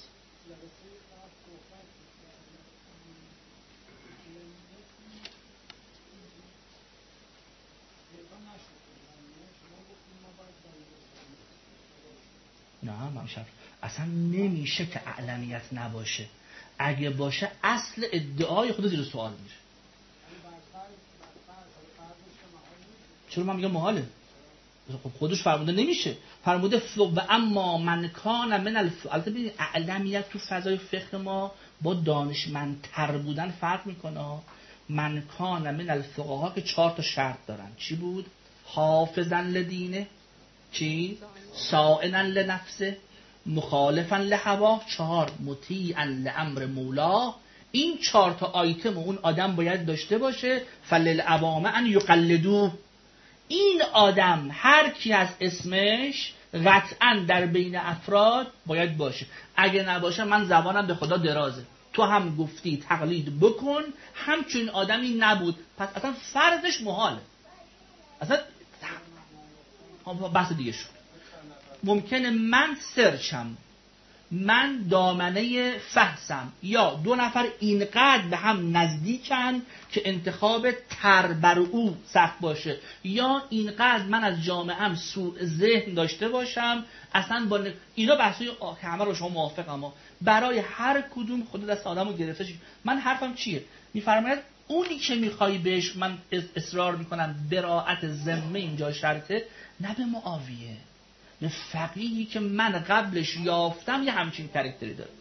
نه همشر اصلا نمیشه که اعلمیت نباشه. اگه باشه اصل ادعای خود زیر سوال میشه. چرا من میگم محاله؟ خب خودش فرموده نمیشه. فرموده و اما من کان من الفقهاء. ببینید اعلمیت تو فضای فقه ما با دانشمندتر بودن فرق میکنه. من کان من الفقهاء که 4 تا شرط دارن. چی بود؟ حافظا لدینه، چی؟ سائلا لنفسه، مخالفا لهوا، 4 مطیعا لامر مولا. این 4 تا آیتم اون آدم باید داشته باشه. فللعوام ان یقلدوه. این آدم هر کی از اسمش قطعا در بین افراد باید باشه. اگه نباشه من زبانم به خدا درازه. تو هم گفتی تقلید بکن، همچون آدمی نبود، پس اصلا فرضش محاله. اصلا بحث دیگه شد. ممکنه من سرچم، من دامنه فحصم، یا 2 نفر اینقدر به هم نزدیکن که انتخاب تر بر او سخت باشه، یا اینقدر من از جامعهم سوء ذهن داشته باشم. اصلا با اینا بحثای همه رو شما موافق، اما برای هر کدوم خود دست آدمو گرفته شد. من حرفم چیه؟ میفرماید اونی که میخوای بهش من اصرار میکنم براءت ذمه اینجا شرطه، نه به معاویه، به فقیهی که من قبلش یافتم یه همچین کاراکتری داره.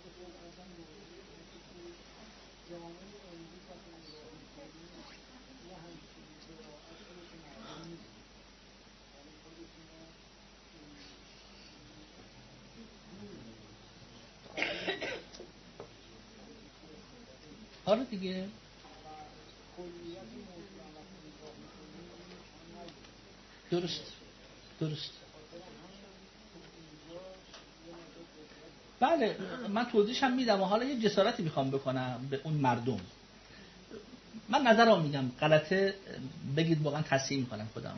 آره دیگه. درست. بله من توضیحش هم میدم و حالا یه جسارتی میخوام بکنم به اون مردم. من نظرم میگم غلطه بگید واقعا تصحیح میکنم خودمو.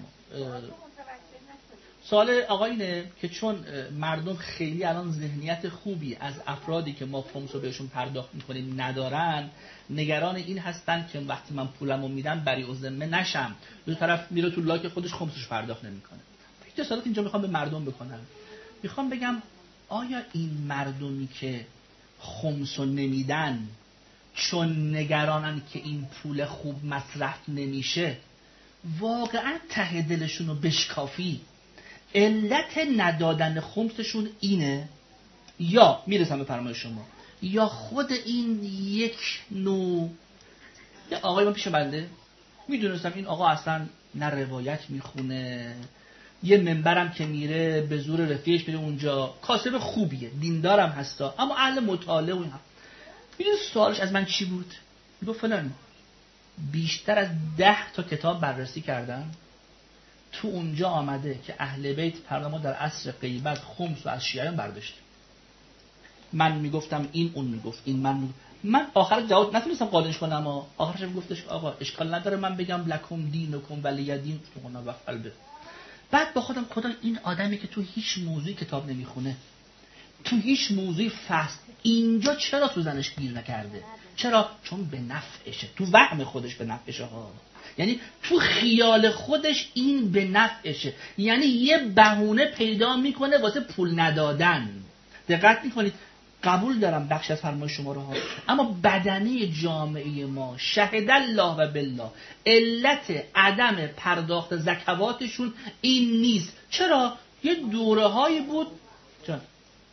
سوال آقا اینه که چون مردم خیلی الان ذهنیت خوبی از افرادی که ما خمس رو بهشون پرداخت میکنیم ندارن، نگران این هستن که وقتی من پولمو میدم بری الذمه نشم. دو طرف میره تو لاک خودش خمسش پرداخت نمیکنه. یه جسارت اینجا میخوام به مردم بکنم. میخوام بگم آیا این مردمی که خمسو نمیدن چون نگرانن که این پول خوب مصرف نمیشه، واقعا ته دلشون رو بشکافی علت ندادن خمسشون اینه، یا میرسم به فرمای شما، یا خود این یک نوع یه آقای من پیش بنده میدونستم این آقا اصلا نه روایت میخونه، یه منبرم که میره به زور رفیقش میره اونجا، کاسب خوبیه، دیندارم هستا، اما اهل مطالعه و اینا. میدونی سوالش از من چی بود؟ میگه فلان بیشتر از 10 تا کتاب بررسی کردم، تو اونجا آمده که اهل بیت ما در عصر غیبت خمس و از شیعیان برداشت. من میگفتم این، اون میگفت این، من آخر جواب نتونستم قانعش کنم، اما آخرش میگفتش آقا اشکال نداره من بگم لکم دینکم ولی دین تو وفعل به. بعد با خودم خدا این آدمی که تو هیچ موضوعی کتاب نمیخونه، تو هیچ موضوعی فصل، اینجا چرا سوزنش گیر نکرده؟ چرا؟ چون به نفعشه، تو وهم خودش به نفعشه ها، یعنی تو خیال خودش این به نفعشه، یعنی یه بهونه پیدا میکنه واسه پول ندادن. دقت میکنید؟ قبول دارم بخش از فرمای شما رو ها، اما بدنه جامعه ما شهد الله و بالله علت عدم پرداخت زکواتشون این نیست. چرا؟ یه دوره هایی بود جان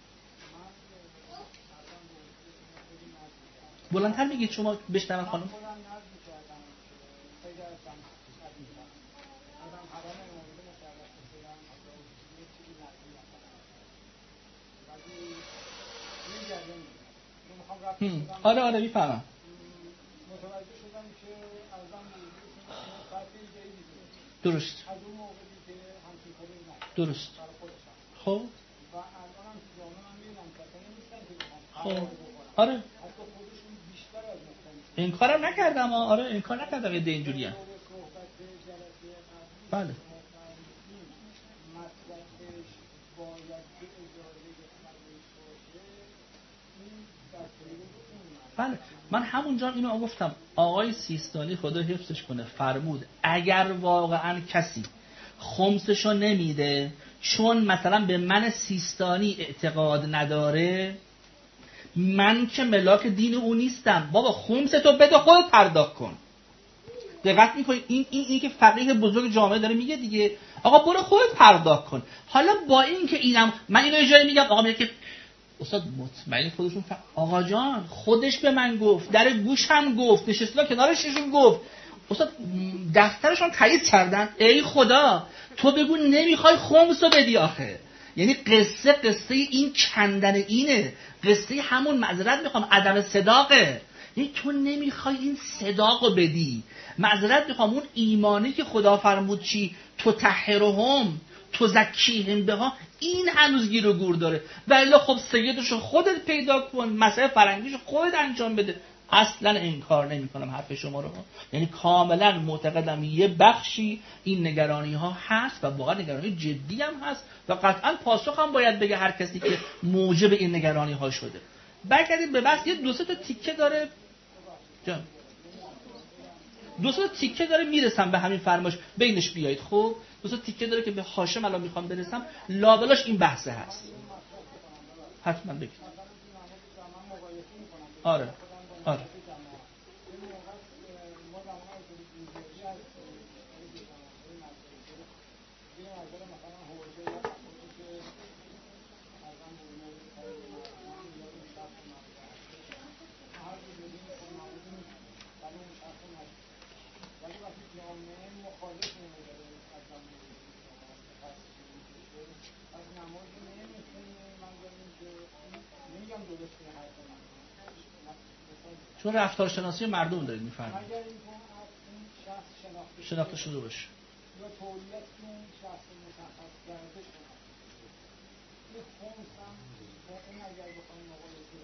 بلندتر میگید شما بشنون خانم. آره میفهمم. متوجه شدم که ارزم درست از اون موقعی که همچین کاری نکرد درست. خب و الان هم تو جامعه من میبینم کسانی نیستن که بخوام خب آره حتی خودشون بیشتر از مختلف این کارم نکردم. آره این کار نکردم. یه اینجوری هم بله مطلبش باید به اجازه خودش باشه. این در بله من همونجا اینو گفتم. آقای سیستانی خدا حفظش کنه فرمود اگر واقعا کسی خمسشو نمیده چون مثلا به من سیستانی اعتقاد نداره، من که ملاک دین او نیستم، بابا خمستو بده خودت پرداخت کن. دقت میکنید؟ این که فقیه بزرگ جامعه داره میگه دیگه، آقا برو خودت پرداخت کن. حالا با این که اینم من اینو یه جایی میگم، آقا میگه که استاد مطمئن خودشون آقا جان خودش به من گفت، در گوش هم گفت، نشسته کنارشون گفت، استاد دفترشون تایید کردن. ای خدا تو بگو نمیخوای خمسو بدی آخه. یعنی قصه این کندن اینه، قصه همون معذرت میخوام عدم صداقه. یعنی تو نمیخوای این صداقو بدی، معذرت میخوام اون ایمانی که خدا فرمود چی تو تطهرهم تو زکیهم بها، این هنوز گیر و گور داره. ولی خب سیدشو خودت پیدا کن، مسئله فرنگیشو خودت انجام بده. اصلا انکار نمی کنم حرف شما رو، یعنی کاملا معتقدم یه بخشی این نگرانی ها هست و واقعا نگرانی جدی هم هست و قطعا پاسخ هم باید بگه هر کسی که موجب این نگرانی ها شده. برگردیم به بحث. یه دو سه تا تیکه داره جان، دو سه تا تیکه داره میرسم به همین فرماش بینش بیایید. خب دو سه تا تیکه داره که به هاشم الان میخوام برسم، لابلاش این بحثه هست. حتما بگید. آره چون رفتارشناسی مردم دارید میفرمایید. اگر این شخص شناخته شده باشه یا تولیت اون شخص مشخص کرده شده، این خمس هم با این اگر بخوایم مقایسه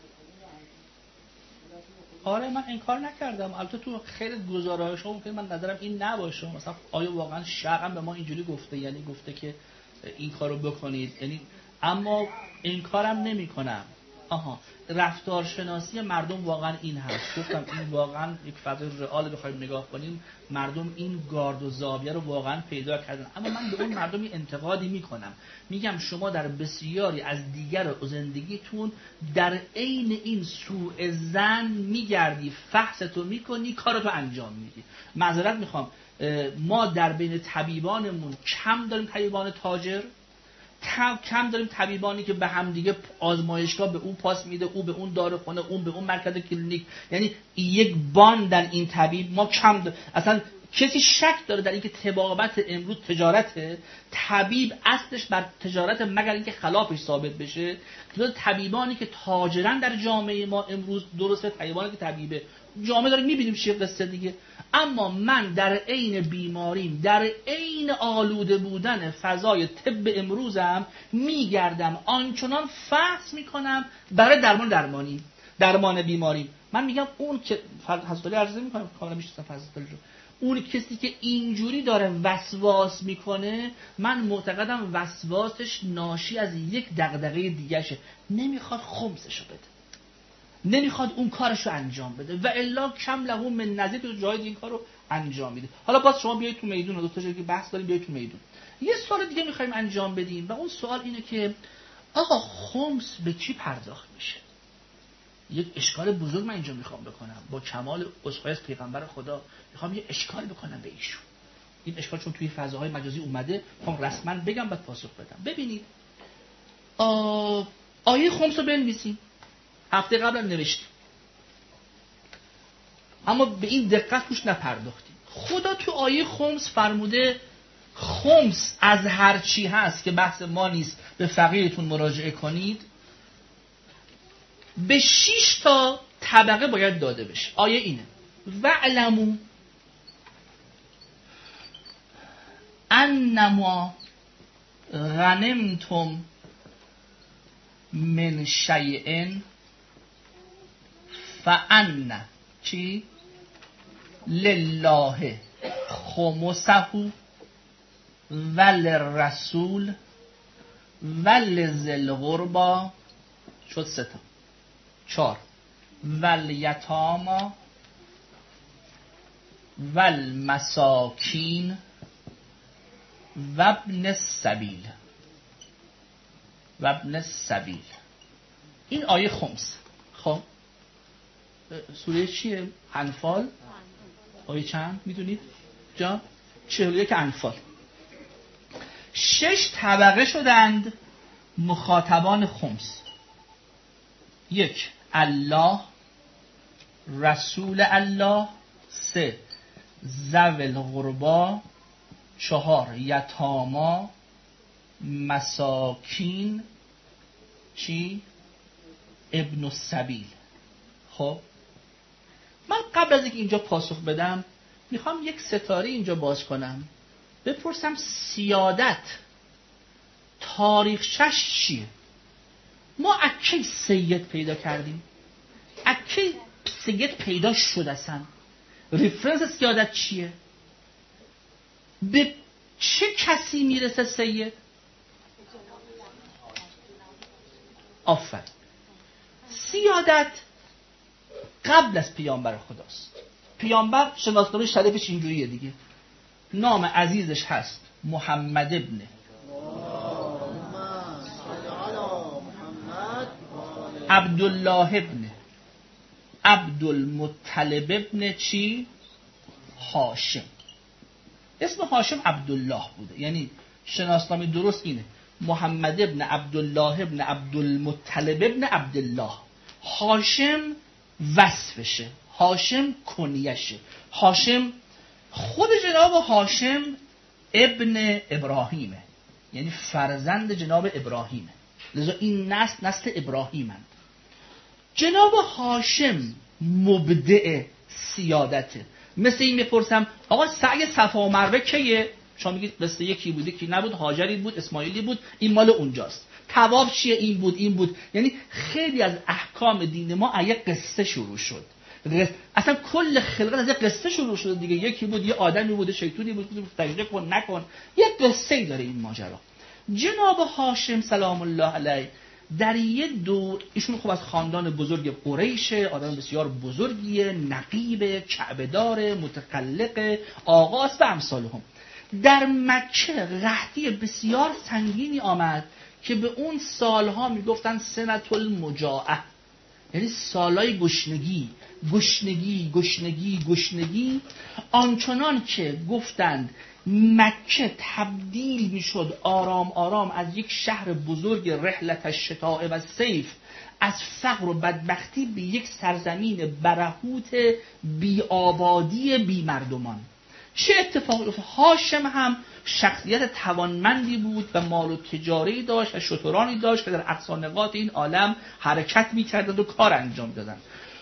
بکنیم. آره من انکار نکردم. البته تو خیلی گزاره‌هاش ممکن من نظرم این نباشه، مثلا آیا واقعا شرع به ما اینجوری گفته، یعنی گفته که این کارو بکنید، یعنی اما انکارم نمی‌کنم. رفتارشناسی مردم واقعا این هست. گفتم این واقعا یک فضای رئال بخوایم نگاه کنیم، مردم این گارد و زاویه رو واقعا پیدا کردن. اما من به اون مردمی انتقادی میکنم، میگم شما در بسیاری از دیگر زندگیتون در عین این سوء ظن میگردی، فحصتو میکنی، کارتو انجام میدی. معذرت میخوام، ما در بین طبیبانمون کم داریم طبیبان تاجر، کم داریم طبیبانی که به هم دیگه آزمایشگاه به اون پاس میده، او به اون داروخانه، اون به اون مرکز کلینیک، یعنی یک بان در این طبیب ما کم اصلا کسی شک داره در اینکه طبابت امروز تجارته؟ طبیب اصلش بر تجارت مگر اینکه خلافش ثابت بشه. طبیبانی که تاجرن در جامعه ما امروز درسته، طبیبانی که طبیبه جامعه داره میبینیم چیه قصه دیگه. اما من در عین بیماریم، در عین آلوده بودن فضای طب امروزم میگردم آنچنان فحص میکنم برای درمان بیماری. من میگم اون که حضرت عرض میکنم کاملا میشناسم حضرت رو، اون کسی که اینجوری داره وسواس میکنه، من معتقدم وسواسش ناشی از یک دغدغه دیگه شه، نمیخواد خمسشو بده. نمیخواد اون کارشو انجام بده و الا کم له من نظیر تو جای این کارو انجام میده. حالا باز شما بیاید تو میدون، دو تا جایی که بحث داریم بیاید تو میدون. یه سوال دیگه میخوایم انجام بدیم و اون سوال اینه که آقا خمس به چی پرداخت میشه؟ یک اشکال بزرگ من اینجا میخوام بکنم با کمال عذرخواهی از پیغمبر خدا، میخوام یه اشکال بکنم به ایشون. این اشکال چون توی فضاهای مجازی اومده میخوام رسما بگم بعد پاسخ بدم. ببینید آیه خمس رو بنویسیم، هفته قبل هم نوشتیم اما به این دقت توش نپرداختیم. خدا تو آیه خمس فرموده خمس از هر چی هست که بحث ما نیست، به فقیرتون مراجعه کنید، به 6 تا طبقه باید داده بشه. آیه اینه وعلمو انما غنمتم من شیء فان چی لله خمسه وللرسول ولذی القربی، شد 3 تا. 4 والیتاما والمساکین وابن السبیل. وابن السبیل این آیه خمس. خب سوره چیه؟ انفال. آیه چند میدونید؟ جا 41 انفال. 6 طبقه شدند مخاطبان خمس. 1 الله، رسول الله، 3 ذوی القربی، 4 یتاما، مساکین، چی؟ ابن السبیل. خب من قبل از اینکه اینجا پاسخ بدم میخوام یک ستاره اینجا باز کنم، بپرسم سیادت تاریخچش چیه؟ ما اکی سید پیدا کردیم؟ اکی سید پیدا شد؟ اصلا ریفرنس سیادت چیه؟ به چه کسی میرسه سید؟ آفرین. سیادت قبل از پیامبر خداست. پیامبر شناسنامه شریفش اینجوریه دیگه، نام عزیزش هست محمد ابن عبدالله ابن عبدالمطلب ابن چی؟ هاشم. اسم هاشم عبدالله بوده، یعنی شناسنامه درست اینه محمد ابن عبدالله ابن عبدالمطلب ابن عبدالله. هاشم وصفشه، هاشم کنیشه. هاشم خود جناب هاشم ابن ابراهیمه، یعنی فرزند جناب ابراهیمه، لذا این نسل ابراهیمند. جناب هاشم مبدع سیادته. مثل این میپرسم آقا سعی صفا و مروه کیه؟ شما میگید قصه یکی بوده کی نبود، هاجری بود، اسماعیلی بود، این مال اونجاست. طواف چیه؟ این بود این بود. یعنی خیلی از احکام دین ما از یک قصه شروع شد. اصلا کل خلقت از یک قصه شروع شده دیگه. یکی بود، یه آدمی بوده، شیطانی بود، سجده کن نکن، یه قصه‌ای داره این ماجرا. جناب هاشم سلام الله علیه در یه دور، ایشون خب از خاندان بزرگ قریشه، آدم بسیار بزرگیه، نقیب، کعبه‌دار، متخلق، آقاست و امثالهم. در مکه قحطی بسیار سنگینی آمد که به اون سالها میگفتن سنت المجاعه، یعنی سالای گشنگی گشنگی گشنگی گشنگی، آنچنان که گفتند مکه تبدیل میشد آرام آرام از یک شهر بزرگ رحلت الشتاء و الصیف، از فقر و بدبختی به یک سرزمین برهوت بی آبادی بی مردمان. چه اتفاقی افتاد؟ هاشم هم شخصیت توانمندی بود و مال و تجاری داشت و شترانی داشت که در اقصا نقاط این عالم حرکت می‌کردند و کار انجام دادند.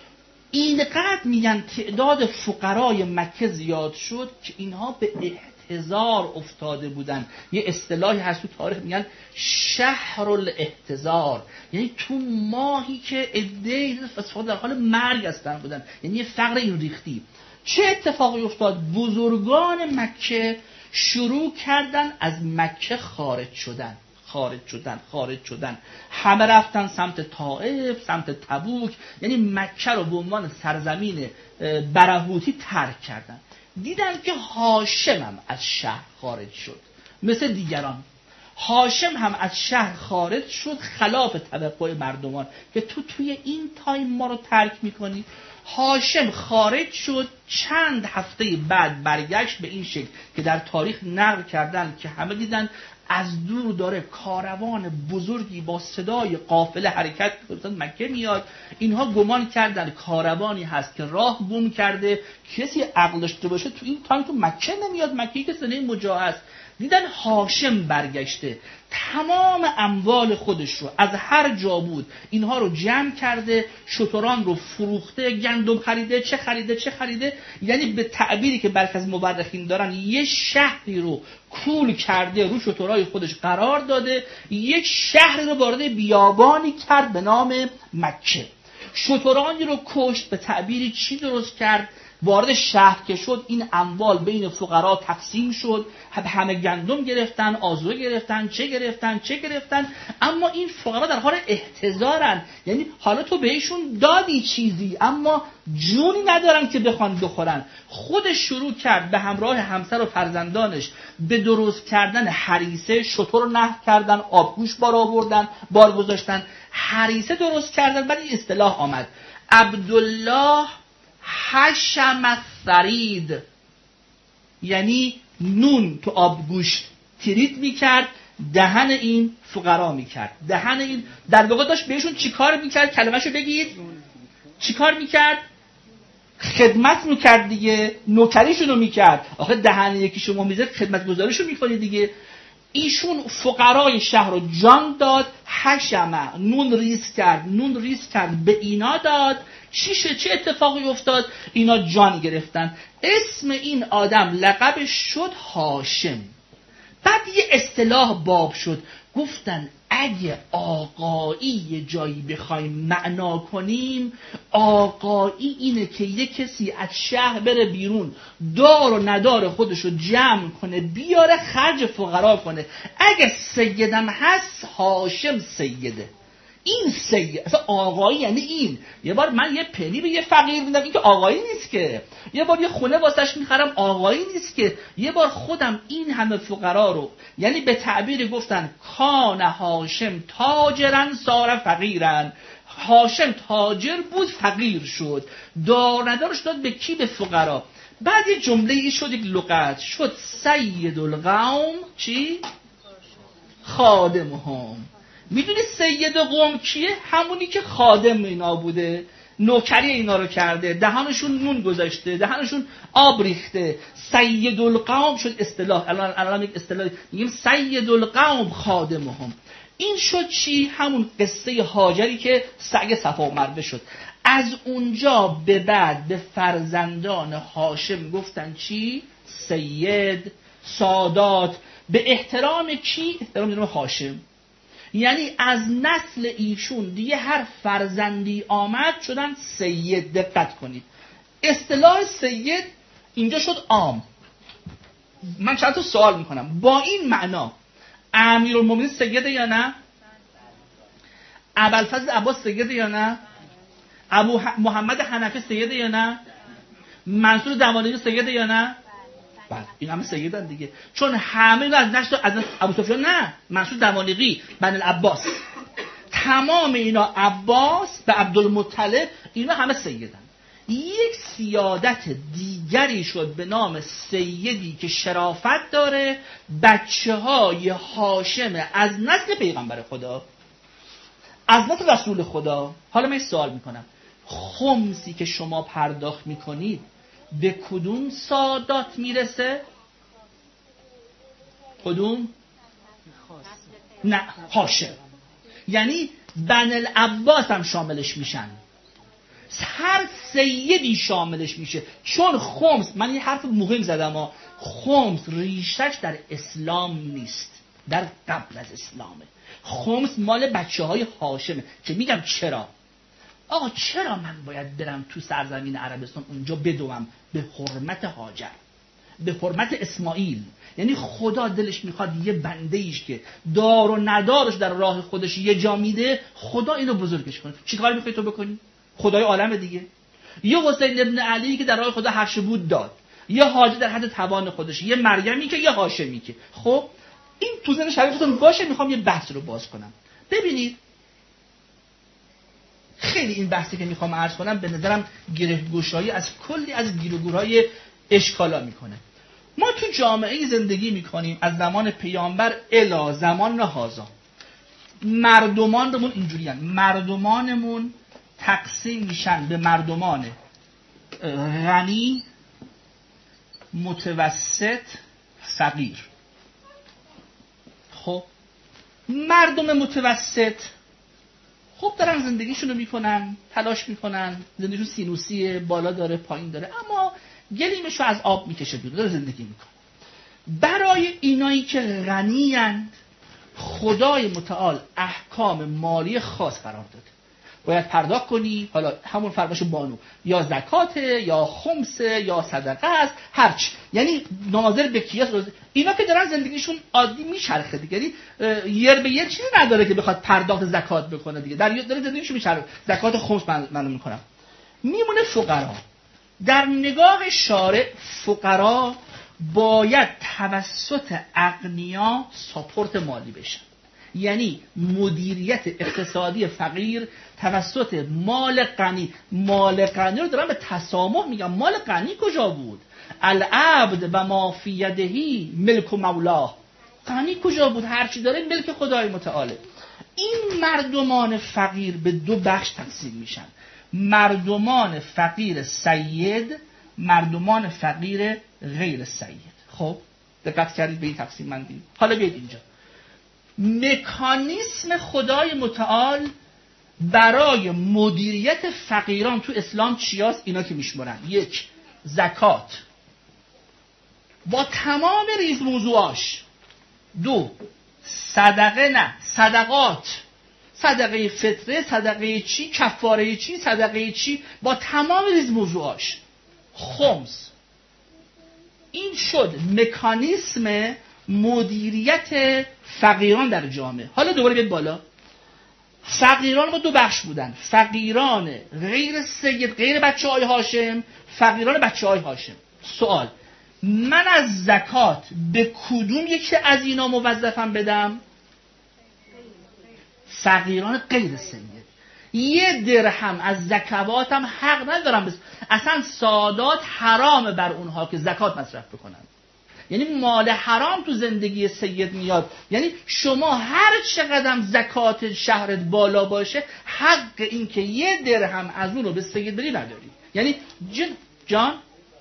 اینقدر میگن تعداد فقرای مکه زیاد شد که اینها به احتضار افتاده بودن. یه اصطلاحی هست تو تاریخ میگن شهر الاحتضار، یعنی تو ماهی که عده‌ای در حال مرگ هستن بودن، یعنی یه فقر این ریختی. چه اتفاقی افتاد؟ بزرگان مکه شروع کردن از مکه خارج شدن. خارج شدن. همه رفتن سمت طائف، سمت تبوک، یعنی مکه رو به عنوان سرزمین برهوتی ترک کردن. دیدن که هاشم هم از شهر خارج شد مثل دیگران. هاشم هم از شهر خارج شد خلاف توقع مردمان که توی این تایم ما رو ترک میکنی. هاشم خارج شد، چند هفته بعد برگشت به این شکل که در تاریخ نقل کردن که همه دیدن از دور داره کاروان بزرگی با صدای قافله حرکت مکه میاد. اینها گمان کردن کاروانی هست که راه گم کرده، کسی عقل داشته باشه تو این تایم تو مکه نمیاد، مکه‌ای که سنه مجاهد است. دیدن هاشم برگشته، تمام اموال خودش رو از هر جا بود اینها رو جمع کرده، شتران رو فروخته، گندم خریده، چه خریده، یعنی به تعبیری که برخی از مورخین دارن یه شهری رو کول کرده، رو شترهای خودش قرار داده، یک شهر رو وارد بیابانی کرد به نام مکه. شترانی رو کشت، به تعبیری چی درست کرد؟ وارد شهر که شد این اموال بین فقرا تقسیم شد، همه گندم گرفتن، آذوقه گرفتن، چه گرفتن، اما این فقرا در حال احتضارن، یعنی حالا تو بهشون دادی چیزی اما جونی ندارن که بخوان بخورن. خودش شروع کرد به همراه همسر و فرزندانش به درست کردن هریسه، شتر رو نحت کردن، آبگوش بار گذاشتن، هریسه درست کردن. بعد این اصطلاح آمد عبدالله حشم الثرید، یعنی نون تو آبگوش ترید میکرد، دهن این فقرا میکرد. دهن این در واقع داشت بهشون چیکار میکرد؟ کلمه‌شو بگید. چیکار میکرد؟ خدمت میکرد دیگه، نوکریشونو میکرد. آخه دهن یکی شما میذاره خدمتگزاریشو میکنه دیگه. ایشون فقرای شهر رو جان داد، حشمه، نون ریز کرد به اینا داد. چه اتفاقی افتاد؟ اینا جان گرفتن. اسم این آدم لقبش شد هاشم. بعد یه اصطلاح باب شد، گفتن اگه آقایی یه جایی بخوایم معنا کنیم، آقایی اینه که یه کسی از شهر بره بیرون، دار و ندار خودشو جمع کنه، بیاره خرج فقرا کنه. اگه سیدم هست، هاشم سیده. این سید اصلا آقایی یعنی این. یه بار من یه پنی به یه فقیر میدم، این که آقایی نیست که. یه بار یه خونه واسش میخرم، آقایی نیست که. یه بار خودم این همه فقرا رو، یعنی به تعبیر گفتن کان هاشم تاجرن صار فقیرن. هاشم تاجر بود، فقیر شد، دار ندارش داد به کی؟ به فقرا. بعد یه جمله ای شد، یک لغت شد، سید القوم چی؟ خادمهم. میدونی سید قوم کیه؟ همونی که خادم اینا بوده، نوکری اینا رو کرده، دهانشون نون گذاشته، دهانشون آب ریخته. سید القوم شد اصطلاح. الان یک اصطلاح میگیم سید القوم خادمهم. این شد چی؟ همون قصه هاجری که سعی صفا و مروه شد. از اونجا به بعد به فرزندان هاشم گفتن چی؟ سید، سادات. به احترام کی؟ احترام هاشم. یعنی از نسل ایشون دیگه هر فرزندی آمد شدن سید. دقت کنید، اصطلاح سید اینجا شد عام. من چند تا سوال میکنم با این معنا: امیرالمومنین سیده یا نه؟ ابوالفضل عباس سیده یا نه؟ ابو محمد حنفی سیده یا نه؟ منصور دوانیقی سیده یا نه؟ بله، این همه سیدن دیگه، چون همه اینا از نشد از ابو سفیان. نه، منصور دوانیقی، بن العباس، تمام اینا عباس به عبدالمطلب، اینا همه سیدن. یک سیادت دیگری شد به نام سیدی که شرافت داره، بچه های هاشم از نسل پیغمبر خدا، از نسل رسول خدا. حالا من سوال میکنم، خمسی که شما پرداخت میکنید به کدوم سادات میرسه؟ کدوم؟ نه، هاشم. یعنی بن العباس هم شاملش میشن، هر سیدی شاملش میشه. چون خمس، من یه حرف مهم زدم، خمس ریشش در اسلام نیست، در قبل از اسلامه. خمس مال بچه های هاشمه. که میگم چرا؟ آقا چرا من باید برم تو سرزمین عربستان اونجا بدوم به حرمت هاجر؟ به حرمت اسماعیل. یعنی خدا دلش میخواد یه بنده ایش که دار و ندارش در راه خودش یه جا میده، خدا اینو بزرگش کنه. چیکار میخوای تو بکنی؟ خدای عالم دیگه. یه حسین ابن علی که در راه خدا هر چه بود داد، یه حاجی در حد توان خودش، یه مریمی که یه هاشمی که. خب این تو ذهن شریفتون باشه. میخوام یه بحث رو باز کنم. ببینید خیلی این بحثی که میخوام عرض کنم به نظرم گره‌گشایی از کلی از گیر و گورهای اشکالا میکنه. ما تو جامعه زندگی میکنیم از زمان پیامبر الی زمان هذا. مردمانمون اینجوری هستن. مردمانمون تقسیم میشن به مردمان غنی، متوسط، فقیر. خب مردم متوسط خب دارن زندگیشونو میکنن، تلاش میکنن، زندگیشون سینوسیه، بالا داره پایین داره، اما گلیمشو از آب میکشه بیرون، داره زندگی میکنه. برای اینایی که غنی‌اند خدای متعال احکام مالی خاص قرار داده. باید پرداخت کنی، حالا همون فرمایش بانو، یا زکاته یا خمسه یا صدقه است، هرچی. یعنی ناظر به کیاس روز اینا که دارن زندگیشون عادی میچرخه دیگه، یعنی یر به یر چیزی نداره که بخواد پرداخت زکات بکنه دیگه، داره زندگیشو میچرخه. زکات خمس من میکنم. میمونه فقرا. در نگاه شارع فقرا باید توسط اغنیا ساپورت مالی بشن. یعنی مدیریت اقتصادی فقیر توسط مال غنی. مال غنی رو دارم به تسامح میگم. مال غنی کجا بود؟ العبد و ما فی یدهی ملک مولاه. غنی کجا بود؟ هرچی داره ملک خدای متعاله. این مردمان فقیر به دو بخش تقسیم میشن: مردمان فقیر سید، مردمان فقیر غیر سید. خب دقت کردید به این تقسیم بندی؟ حالا بیاید اینجا. مکانیسم خدای متعال برای مدیریت فقیران تو اسلام چیاست؟ اینا که میشمرن: یک، زکات با تمام ریز موضوعاش. دو، صدقه، نه صدقات، صدقه فطره، صدقه چی، کفاره چی، صدقه چی، با تمام ریز موضوعاش. خمس. این شد مکانیسم مدیریت فقیران در جامعه. حالا دوباره بیاد بالا. فقیران ما دو بخش بودن: فقیران غیر سید، غیر بچه های هاشم، فقیران بچه های هاشم. سوال: من از زکات به کدوم یکی از اینا موظفم بدم؟ فقیران غیر سید. یه درهم از زکواتم حق ندارم اصلا سادات حرام بر اونها که زکات مصرف بکنن. یعنی مال حرام تو زندگی سید میاد. یعنی شما هر چقدر زکات شهرت بالا باشه حق این که یه درهم از اون رو به سید بدی نداری. یعنی جان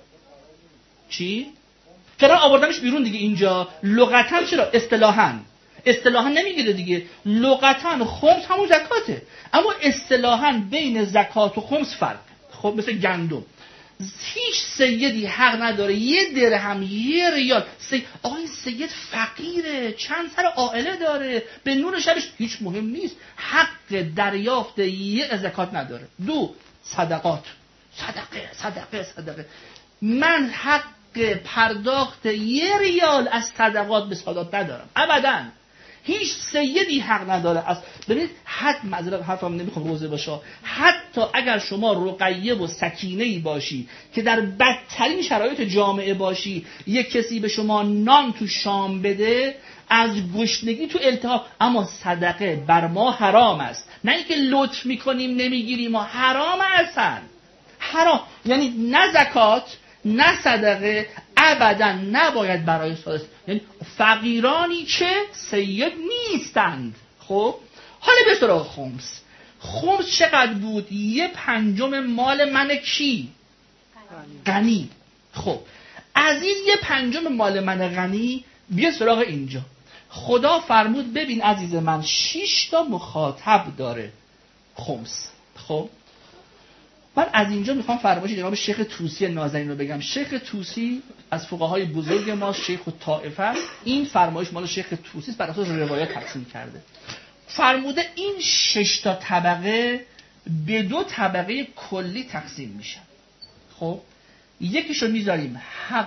چی؟ چرا آوردمش بیرون دیگه اینجا؟ لغتا چرا؟ اصطلاحاً نمیگیره دیگه. لغتا خمس همون زکاته، اما اصطلاحاً بین زکات و خمس فرق. خب مثل گندم هیچ سیدی حق نداره یه درهم، یه ریال. آقا این سید فقیره، چند سر عائله داره، به نور شبش هیچ مهم نیست، حق دریافت یه زکات نداره. دو، صدقات. صدقه. من حق پرداخت یه ریال از صدقات به سادات ندارم ابداً. هیچ سیدی حق نداره. ببینید حتی معذرت حرفم نمیخوام روزه باشه، حتی اگر شما رقیه و سکینه‌ای باشی که در بدترین شرایط جامعه باشی، یک کسی به شما نان تو شام بده از گشنگی تو التهاب، اما صدقه بر ما حرام است. نه اینکه لطف میکنیم نمیگیریم، ما حرام هستن. حرام یعنی نه زکات نه صدقه ابدا نباید برای سادس. یعنی فقیرانی که سید نیستند. خب حالا به سراغ خمس. خمس چقدر بود؟ 1/5 مال من کی؟ غنی. خب از این 1/5 مال من غنی بیا سراغ اینجا. خدا فرمود ببین عزیز من 6 تا مخاطب داره خمس. خب من از اینجا میخوام فرمایش جناب شیخ طوسی نازنین رو بگم. شیخ طوسی از فقهای بزرگ ما، شیخ الطائفه است. این فرمایش مال شیخ طوسی است، بر اساس روایات تقسیم کرده. فرموده این 6 تا طبقه به 2 طبقه کلی تقسیم میشن. خب یکیشو میذاریم حق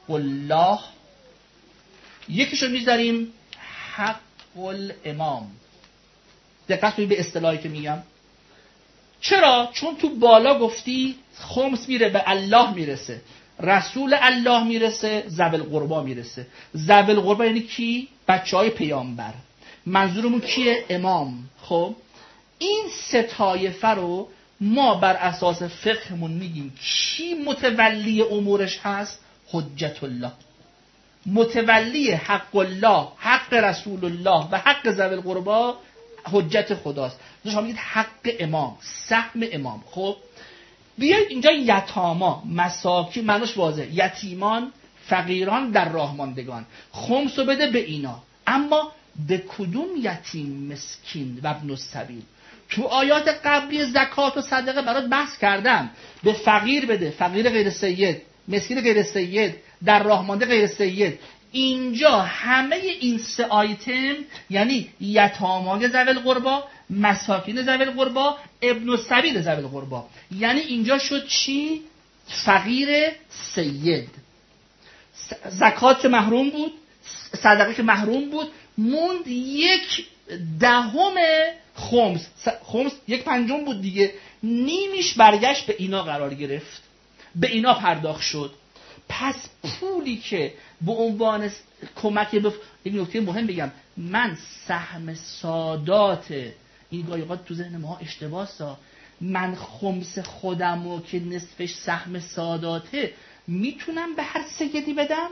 الله، یکیشو میذاریم حق الامام. دقت کنید به اصطلاحی که میگم. چرا؟ چون تو بالا گفتی خمس میره به الله میرسه، رسول الله میرسه، ذوی القربا میرسه. ذوی القربا یعنی کی؟ بچهای پیامبر. منظورمون کیه؟ امام. خب این سه طایفه رو ما بر اساس فقهمون میگیم کی متولی امورش هست؟ حجت الله. متولی حق الله، حق رسول الله و حق ذوی القربا حجت خداست. شما میگید حق امام، سهم امام. خب بیاید اینجا یتاما، مساکین، معناش واضحه، یتیمان، فقیران، در راه ماندگان، خمسو بده به اینا. اما به کدوم یتیم، مسکین و ابن السبیل؟ تو آیات قبلی زکات و صدقه برات بحث کردم. به فقیر بده، فقیر غیر سید، مسکین غیر سید، در راه مانده غیر سید. اینجا همه این سه آیتم یعنی یتامای ذوی القربا، مساکین ذوی القربا، ابن السبیل ذوی القربا. یعنی اینجا شد چی؟ فقیر سید. زکات که محروم بود، صدقه که محروم بود، موند 1/10 خمس. خمس 1/5 بود دیگه، نیمیش برگشت به اینا قرار گرفت، به اینا پرداخت شد. پس پولی که به عنوان کمک یک نکته مهم بگم، من سهم سادات، این گاهی تو ذهن ما اشتباهه، من خمس خودمو که نصفش سهم ساداته میتونم به هر سیدی بدم؟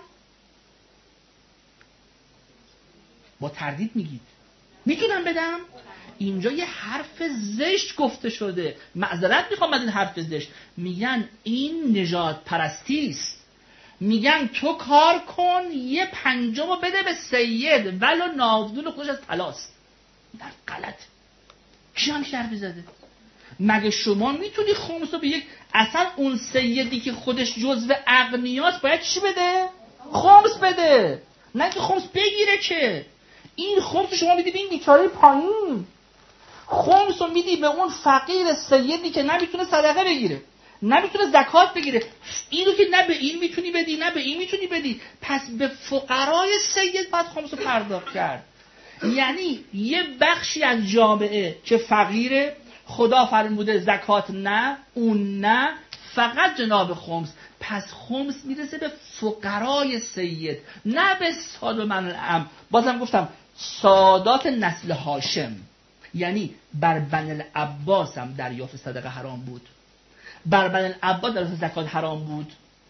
با تردید میگید میتونم بدم؟ اینجا یه حرف زشت گفته شده. معذرت میخوام از این حرف زشت. میگن این نژاد پرستی است. میگن تو کار کن 1/5 بده به سید ولو ناودون خودش از طلاست. در غلط. کی همش حرفی زده؟ مگه شما میتونی خمس رو به یک، اصلا اون سیدی که خودش جزو اغنیاست باید چی بده؟ خمس بده، نه که خمس بگیره. که این خمس شما میدی به این بیچاره پایین، خمس رو میدی به اون فقیر سیدی که نمیتونه صدقه بگیره، نمیتونه زکات بگیره. اینو که نه به این میتونی بدی نه به این میتونی بدی، پس به فقرای سید باید خمس رو پرداخت کرد. یعنی یه بخشی از جامعه که فقیره، خدا فرموده زکات نه، اون نه، فقط جناب خمس. پس خمس میرسه به فقرای سید، نه به ساد و من العم. بازم گفتم سادات نسل هاشم، یعنی بر بنی العباس هم دریافت صدقه حرام بود، بر بنی العباس دریافت زکات حرام بود.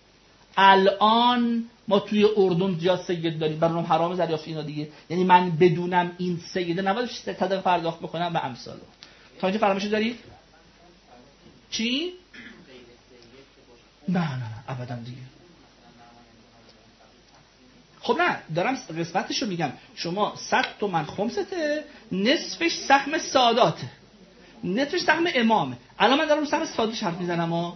الان ما توی اردن زیاد سید داریم، بر اونم حرام دریافت اینا دیگه. یعنی من بدونم این سیده نباید صدقه پرداخت بکنم و امثال. تا اینجا فراموش دارید؟ چی؟ نه ابدا دیگه. خب نه، دارم قسمتشو میگم. شما 100 تومن خمسته، نصفش سهم ساداته، نصفش سهم امامه. الان من دارم سهم سادش حرف میزنم.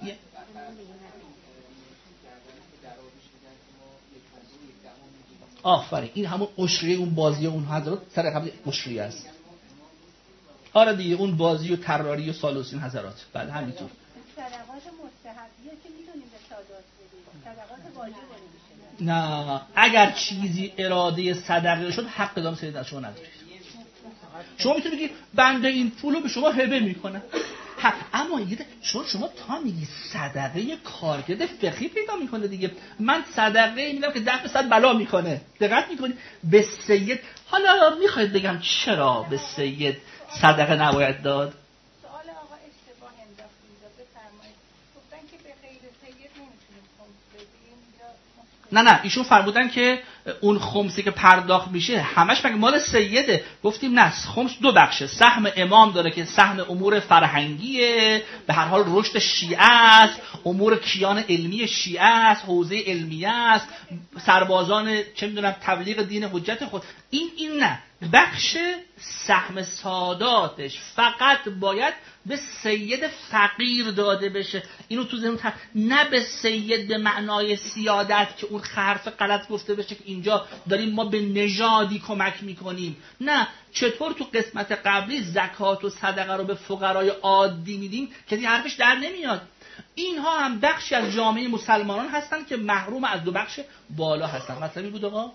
آفرین، این همون عشریه اون بازی اون حضرات سر قبل عشریه است. آره دیگه، اون بازی و تراری و سالوسین حضرات. بله همینطور. صدقات مستحبیه که میتونیم به سادات بدیم، صدقات واجب نمیشه. نه، اگر چیزی اراده صدقه شد حق دام سید از شما ندارید. شما میتونید بگید بنده این پولو به شما هبه میکنه. اما شما تا میگی صدقه کارکرد فقهی پیدا میکنه دیگه. من صدقه میدم که دفع صد بلا میکنه. دقت میکنید به سید. حالا میخواید بگم چرا به سید صدقه نباید داد؟ سوال آقا اشتباه انداخت اینجا، بفرمایید. گفتن که به غیر سید نمیتونیم خمس بدیم. نه ایشون فرمودن که اون خمسی که پرداخت میشه همش مگه مال سیده؟ گفتیم نه، خمس دو بخشه. سهم امام داره که سهم امور فرهنگیه، به هر حال رشد شیعه است، امور کیان علمی شیعه است، حوزه علمیه است، سربازان چه میدونم تبلیغ دین حجت خود. این نه، بخش سهم ساداتش فقط باید به سید فقیر داده بشه. اینو تو ذهن نه به سید به معنای سیادت که اون حرف غلط گفته بشه که اینجا داریم ما به نژادی کمک میکنیم. نه، چطور تو قسمت قبلی زکات و صدقه رو به فقرای عادی میدیم که این حرفش در نمیاد. اینها هم بخشی از جامعه مسلمانان هستن که محروم از دو بخش بالا هستن. مطلبی بود آقا؟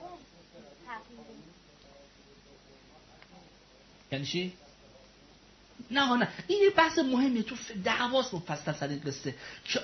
یعنی چی؟ نه این یه بحث مهمه تو دعواست مفصل سر این قصه که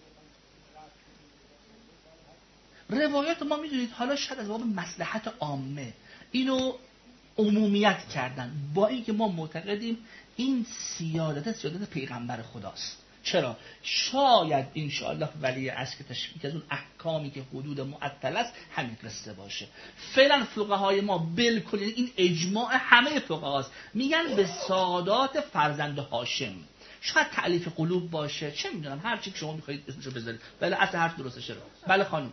روایات ما میدونید حالا شاید از باب مصلحت عامه اینو عمومیت کردن، با اینکه ما معتقدیم این سیادت پیغمبر خداست. چرا؟ شاید انشاءالله ولی از که تشریح از اون احکامی که حدود معطل است همین قصه باشه. فعلا فقهای ما بالکل این اجماع همه فقهاست، میگن به سادات فرزند هاشم. شاید تألیف قلوب باشه، چه میدونم، هر چی که شما میخواید اسمشو بذارید، بله اصل حرف درسته. چرا؟ بله خانم.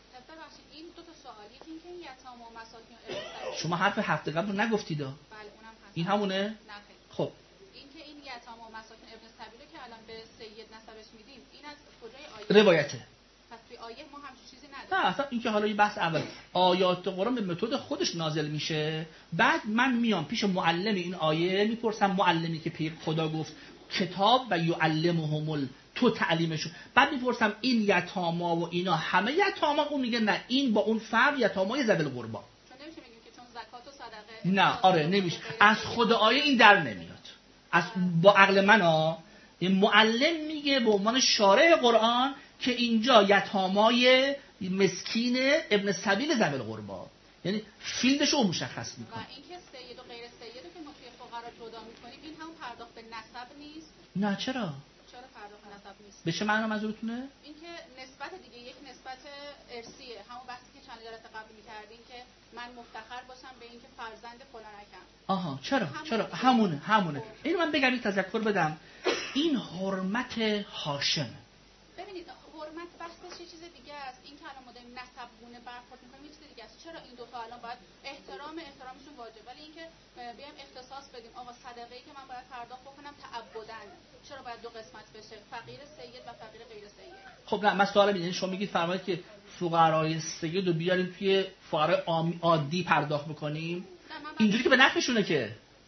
این دو تا سوالی که یتامى و مساکین شما حرف هفته قبل رو نگفتید؟ بله اونم هست. این همونه؟ نه خب این یتامى و مساکین ابن سبیل که الان به سید نسبش میدیم، این از کجای آیه؟ روایته. پس توی آیه ما همچین چیزی نداریم. نه اصلا این که حالا یه بحث اول آیات قرآن به متد خودش نازل میشه، بعد من میام پیش معلم این آیه میپرسم، معلمی که خدا گفت کتاب و یعلمهم تو تعلیمشون، بعد میپرسم این یتاما و اینا همه یتاما؟ اون میگه نه این با اون فرق یتامای ذوی القربا. چون نمیشه بگیم که چون زکات و صدقه نه آره نمیشه، از خود آیه این در نمیاد. از با عقل من این معلم میگه به عنوان شارع قرآن که اینجا یتامای مسکین ابن سبیل ذوی القربا، یعنی فیلدش رو مشخص میکنه. و اینکه سید و غیر سید که ما توی فقرا جدا میکنیم، این هم پرداخت به نسب نیست؟ نه چرا پرداخت به نسب نیست؟ به چه معنا منظورتونه؟ اینکه نسبت دیگه یک نسبت ارثیه، همون بحثی که چند جلسه قبل می‌کردیم که من مفتخر باشم به اینکه فرزند فلانکم. آها چرا همونه. اینو من بگم یک تذکر بدم، این حرمت هاشم. ببینید حرمت بحثش یه چیز دیگه است، این که الان ما داریم نسبگونه برخورد می‌کنیم یه چیز دیگه است. چرا این دو تا الان باید احترامشون واجب، ولی اینکه بیایم اختصاص بدیم آقا صدقه‌ای که من باید پرداخت بکنم تعبداً، چرا باید دو قسمت بشه، فقیر سید و فقیر غیر سید؟ خب نه من سوال می‌کنم، شما میگید فرمایید که فقرای سید رو بیاریم توی فقرای عادی پرداخت بکنیم، اینجوری که به نفعشونه که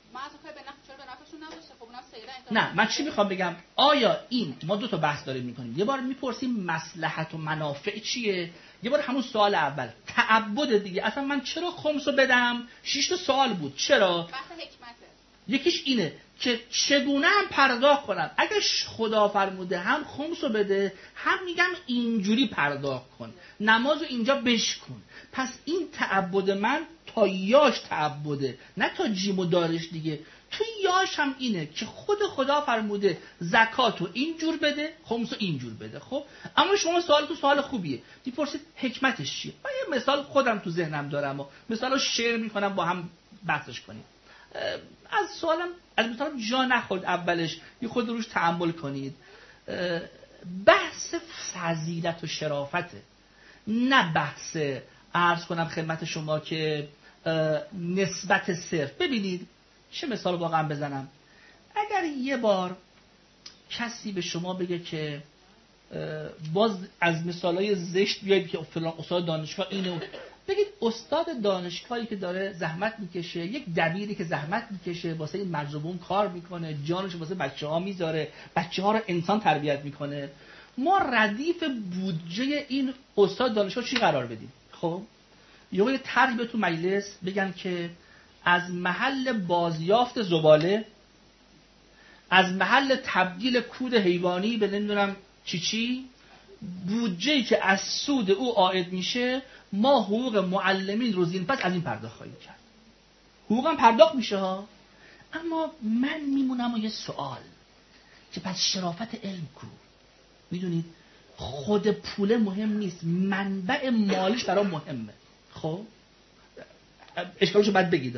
نه. من چی میخوام بگم، آیا این ما دو تا بحث داریم میکنیم، یه بار میپرسیم مصلحت و منافع چیه، یه بار همون سوال اول تعبد دیگه، اصلا من چرا خمسو بدم، 6 تا سوال بود چرا، بحث حکمته. یکیش اینه که چگونه هم پرداخت کنم، اگه خدا فرموده هم خمسو بده، هم میگم اینجوری پرداخت کن، نمازو اینجا بشکن. پس این تعبد من تا یاش تعبده، نه تا جیم و دارش دیگه. تو یاش هم اینه که خدا فرموده زکاتو اینجور بده، خمسو اینجور بده. خب اما شما سوال خوبیه، میپرسید حکمتش چیه. من یه مثال خودم تو ذهنم دارم و مثالو شیر میکنم با هم بحثش کنیم. از سوالم از مثلا جا نخورد اولش، یه خود روش تأمل کنید. بحث فضیلت و شرافته، نه بحث عرض کنم خدمت شما که نسبت صرف. ببینید چه مثال واقعا بزنم، اگر یه بار کسی به شما بگه که باز از مثالای زشت بیاید که فلان استاد دانشگاه اینو بگید، استاد دانشگاهی که داره زحمت میکشه، یک دبیری که زحمت میکشه واسه این مرزبون کار میکنه، جانش واسه بچه‌ها میذاره، بچه‌ها رو انسان تربیت میکنه، ما ردیف بودجه این استاد دانشگاه چی قرار بدیم؟ خب یه طرحی به تو مجلس بگن که از محل بازیافت زباله، از محل تبدیل کود حیوانی به نمیدونم چی بودجه‌ای که از سود او عائد میشه، ما حقوق معلمین رو زیر پس از این پرداخت خواهیم کرد. حقوقم پرداخت میشه ها، اما من میمونم و یه سوال که پس شرافت علم کو؟ میدونید خود پول مهم نیست، منبع مالیش برام مهمه. خب اشکالشو باید بگید.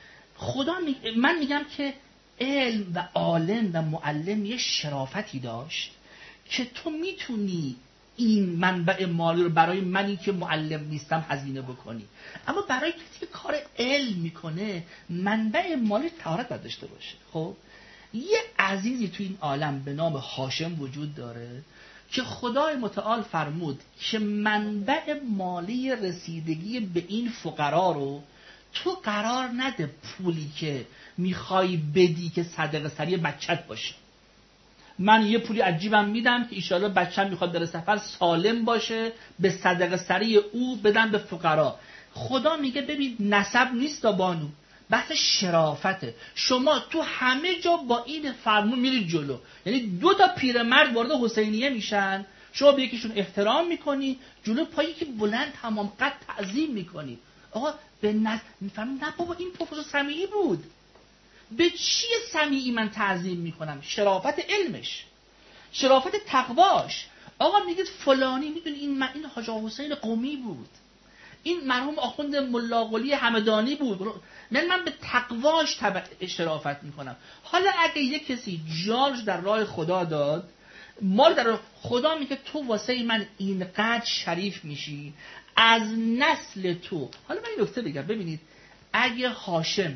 من میگم که علم و عالم و معلم یه شرافتی داشت که تو میتونی این منبع مالی رو برای منی که معلم نیستم هزینه بکنی، اما برای کسی که کار علم میکنه منبع مالی طهارت باید داشته باشه. خب یه عزیزی تو این عالم به نام هاشم وجود داره که خدای متعال فرمود که منبع مالی رسیدگی به این فقرا رو تو قرار نده پولی که میخوای بدی که صدقه سری بچت باشه. من یه پولی عجیبم میدم که ایشالا بچه‌م میخواد بره سفر سالم باشه، به صدقه سری او بدم به فقرا. خدا میگه ببین نسب نیست تا بانو، بحث شرافته. شما تو همه جا با این فرمون میرید جلو. یعنی 2 تا پیرمرد وارد حسینیه میشن، شما به یکیشون احترام میکنی، جلو پایی که بلند تمام قد تعظیم میکنی. آقا به میفهمی نه بابا این پروفسور سمیعی بود. به چی سمیعی من تعظیم میکنم؟ شرافت علمش، شرافت تقواش. آقا میگید فلانی، میدونی این حاج حسین قمی بود، این مرحوم آخوند ملا قلی همدانی بود، من به تقواش شرافت میکنم. حالا اگه یک کسی جانش در راه خدا داد، مال در راه خدا، میگه تو واسه من اینقدر شریف میشی از نسل تو. حالا من این نکته بگم، ببینید اگه هاشم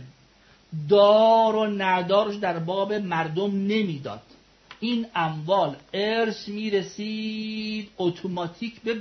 دار و ندارش در باب مردم نمیداد، این اموال ارث میرسید اتوماتیک به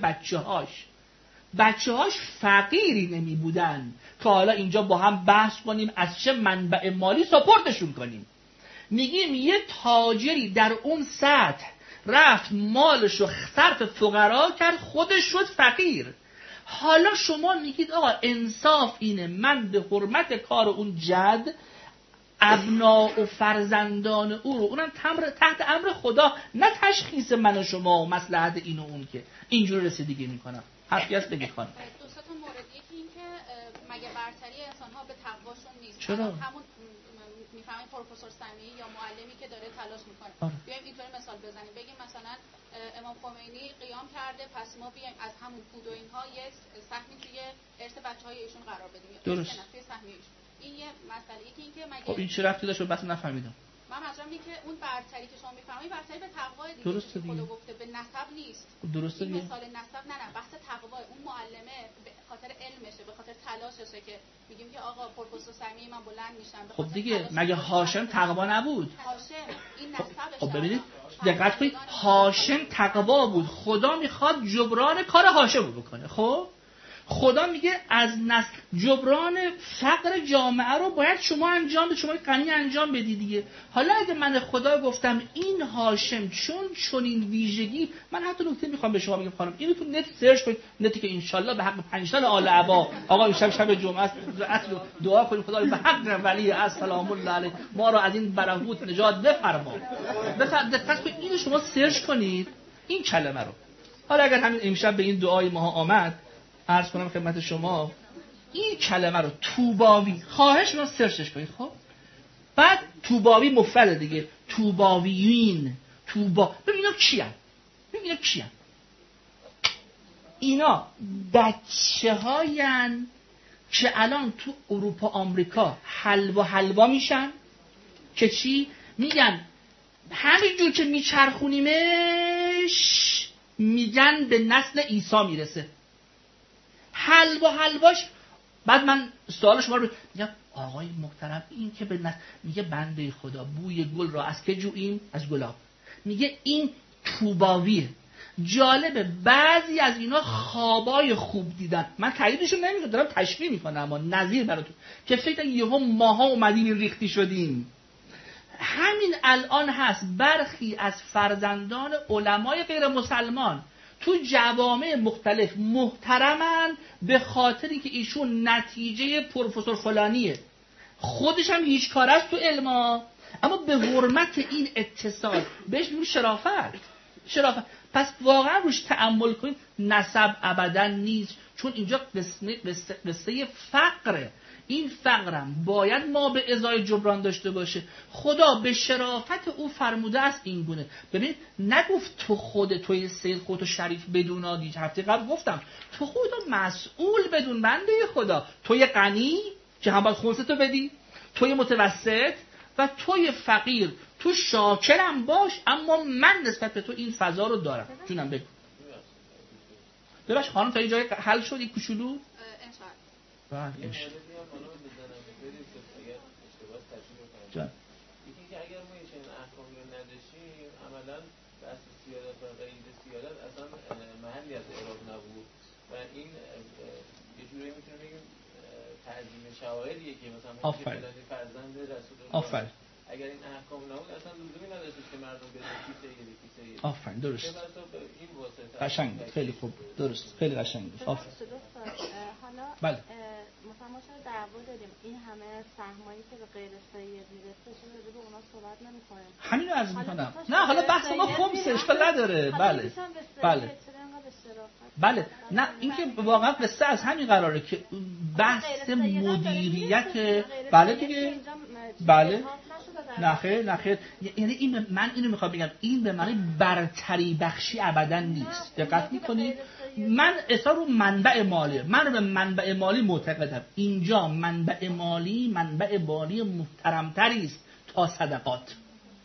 بچه‌هاش فقیری نمی بودن که حالا اینجا با هم بحث کنیم از چه منبع مالی ساپورتشون کنیم. میگیم یه تاجری در اون سطح رفت مالش رو صرف فقرا کرد، خودش شد فقیر. حالا شما میگید آقا انصاف اینه من به حرمت کار اون جد ابناء و فرزندان او رو، اونم تحت امر خدا، نه تشخیص من و شما و مصلحت این و اون، که اینجور رسیدگی میکنم. حرفی هست بگید خانم. دو سه تا مورد، یکی این که مگه برتری انسان‌ها به تقواشون نیست؟ چرا؟ همون میفهمید پروفسور سمیعی یا معلمی که داره تلاش میکنه، بیایم اینطوری مثال بزنیم، بگیم مثلا امام خمینی قیام کرده، پس ما بیایم از همون پود و اینها یه سهمی توی ارث بچه‌های ایشون قرار بدیم. درست. توی سهمی ایشون. این یه مسئله که اینکه مگه خب این چه ربطی داشت؟ بس نفهمیدم. من منظورم اینه که اون برتری که شما میفرمایید برتری به تقوا دیگه. درسته دیگه. خدا گفته به نسب نیست. درسته دیگه. مثال نسب نه بحث تقوا، اون معلمه به خاطر علمشه، به خاطر تلاششه که میگیم که آقا پروفسور سمیعی من بلند میشم. خب دیگه مگه هاشم تقوا نبود؟ هاشم این نسبش. خب ببینید دقت کنید، هاشم تقوا بود، خدا میخواد جبران کار هاشم رو بکنه. خب خدا میگه از نسل جبران فقر جامعه رو باید شما انجام بدید، شما غنی انجام بدید دیگه. حالا اگه من خدا گفتم این هاشم چون این ویژگی، من حتی نکته میخوام به شما بگم خانم، اینو تو نت سرچ کنید، نتی که انشالله به حق 5 سال آل عبا، آقا این شب جمعه است، اصل دعا کنیم خدا به حق ولی السلام الله علیه ما رو از این برهوت نجات بفرما. دقت کنید اینو شما سرچ کنید این کلمه رو. حالا اگر همین امشب به این دعای ما آمد، عرض کنم خدمت شما این کلمه رو توباوی، خواهش رو سرچش کنید. خب بعد توباوی مفرد دیگه، توباویین، ببین اینا کیان؟ اینا بچه‌هاین که الان تو اروپا آمریکا حلوا میشن که چی میگن؟ همینجور که میچرخونیمش میگن به نسل عیسی میرسه. حلواش. بعد من سوال شما رو میگم آقای محترم این که به میگه بنده خدا بوی گل را از که جوییم؟ از گلاب. میگه این توباویه. جالبه بعضی از اینا خوابای خوب دیدن، من تاییدشون نمیکنم، دارم تشریح میکنم اما نظیر براتون که فکر یهو ماها اومدیم ریختی شدیم. همین الان هست برخی از فرزندان علمای غیر مسلمان تو جوامع مختلف محترمن به خاطری که ایشون نتیجه پروفسور فلانیه، خودش هم هیچ کار است تو علما، اما به حرمت این اتصال بهش میگن شرافت. پس واقعا روش تأمل کنید، نسب ابدا نیست، چون اینجا قصه فقره. این فقرم باید ما به ازای جبران داشته باشه. خدا به شرافت او فرموده است این گونه. ببینید نگفت توی سید خودتو شریف بدون. هفته قبل گفتم تو خودتو مسئول بدون بنده خدا. توی غنی که هم باید خمستو بدی، توی متوسط و توی فقیر، تو شاکرم باش، اما من نسبت به تو این فضا رو دارم. جونم بگو. ببخش خانم تا اینجا حل شد این کوچولو؟ یکی که اگر ما این چنین احکامی رو نداشتیم عملا بحث سیادت و غیر سیادت اصلا محلی از اعراب نبود و این یه جوری میتونیم بگیم تعظیم شواهدیه که مثلا فلانی فرزند رسول الله اگر این احکام نبود اصلا لزومی نداشت که مردم بدون کی سید. آفرین، درست. این واسطه قشنگ بود، خیلی خوب، درست، خیلی قشنگ بود. آفرین. حالا بله. مثلا ما چرا دعوا داریم این همه سهمایی که به غیر سید میرسه، چرا راجع به اونا صحبت نمی‌کنیم؟ همین رو عرض می‌کنم. نه حالا بحث ما خمسه اشکال نداره. بله. بله. بله. نه اینکه واقعا قصه از همین قراره که بحث مدیریت بله دیگه. بله. نخیر. یعنی این من اینو میخوام بگم، این به معنی برتری بخشی ابدا نیست. دقت میکنید؟ من اصلا رو منبع مالی، من رو به منبع مالی معتقدم. اینجا منبع مالی محترمتری است تا صدقات.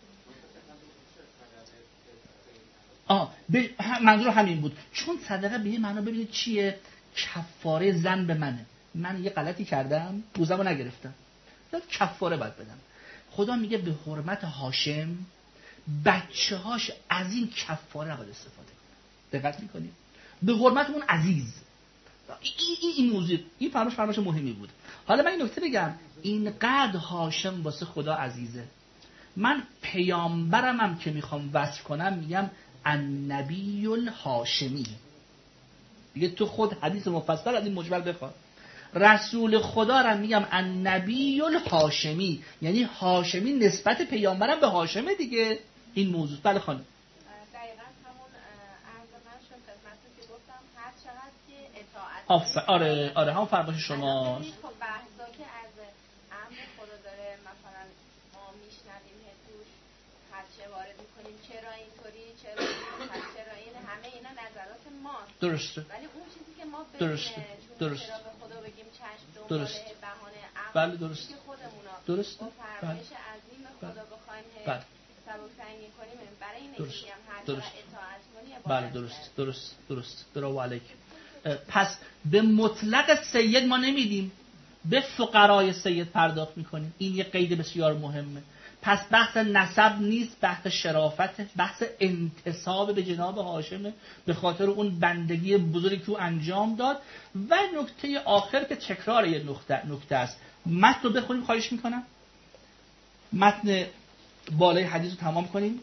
منظور همین بود، چون صدقه به یه معنا ببینید چیه؟ کفاره ذنب منه. من یه غلطی کردم، روزمو نگرفتم، یا کفاره باید بدم. خدا میگه به حرمت هاشم بچه‌هاش از این کفاره نباید استفاده کنه. دقت میکنید؟ به حرمت اون عزیز. این موضوع، این فرمایش مهمی بود. حالا من این نکته بگم، اینقدر هاشم واسه خدا عزیزه. من پیامبرمم که میخوام وصف کنم میگم النبی الهاشمی. دیگه تو خود حدیث مفصل از این مجمل بخواد. رسول خدا را میگم النبی الهاشمی، یعنی هاشمی نسبت پیامبرم به هاشمه دیگه. این موضوع. بله خانم. دقیقاً همون عرض من شد خدمتتون که گفتم هر چقدر که اطاعت آره همون فرمایش شما. خب بحثا که از امر خدا داره مثلا ما میشنویم توش هرچه وارد میکنیم چرا اینطوری، چرا این همه اینا نظرات ماست. درسته. ولی اون چیزی که ما درسته. چرا به خدا بگیم چشم دنباله بهانه عقل، بله درست. که خودمونا درست. با فرمایش عظیم خدا بخوایم سبک سنگین کنیم برای این نشیم هر چقدر اطاعت کنیم. بله درست. برافو علیک. پس به مطلق سید ما نمیدیم، به فقرای سید پرداخت میکنیم. این یه قید بسیار مهمه. پس بحث نسب نیست، بحث شرافت، بحث انتساب به جناب هاشمه به خاطر اون بندگی بزرگی که او انجام داد. و نکته آخر که تکرار یه نکته است، متن رو بخونیم خواهش میکنم. متن بالای حدیث رو تمام کنیم.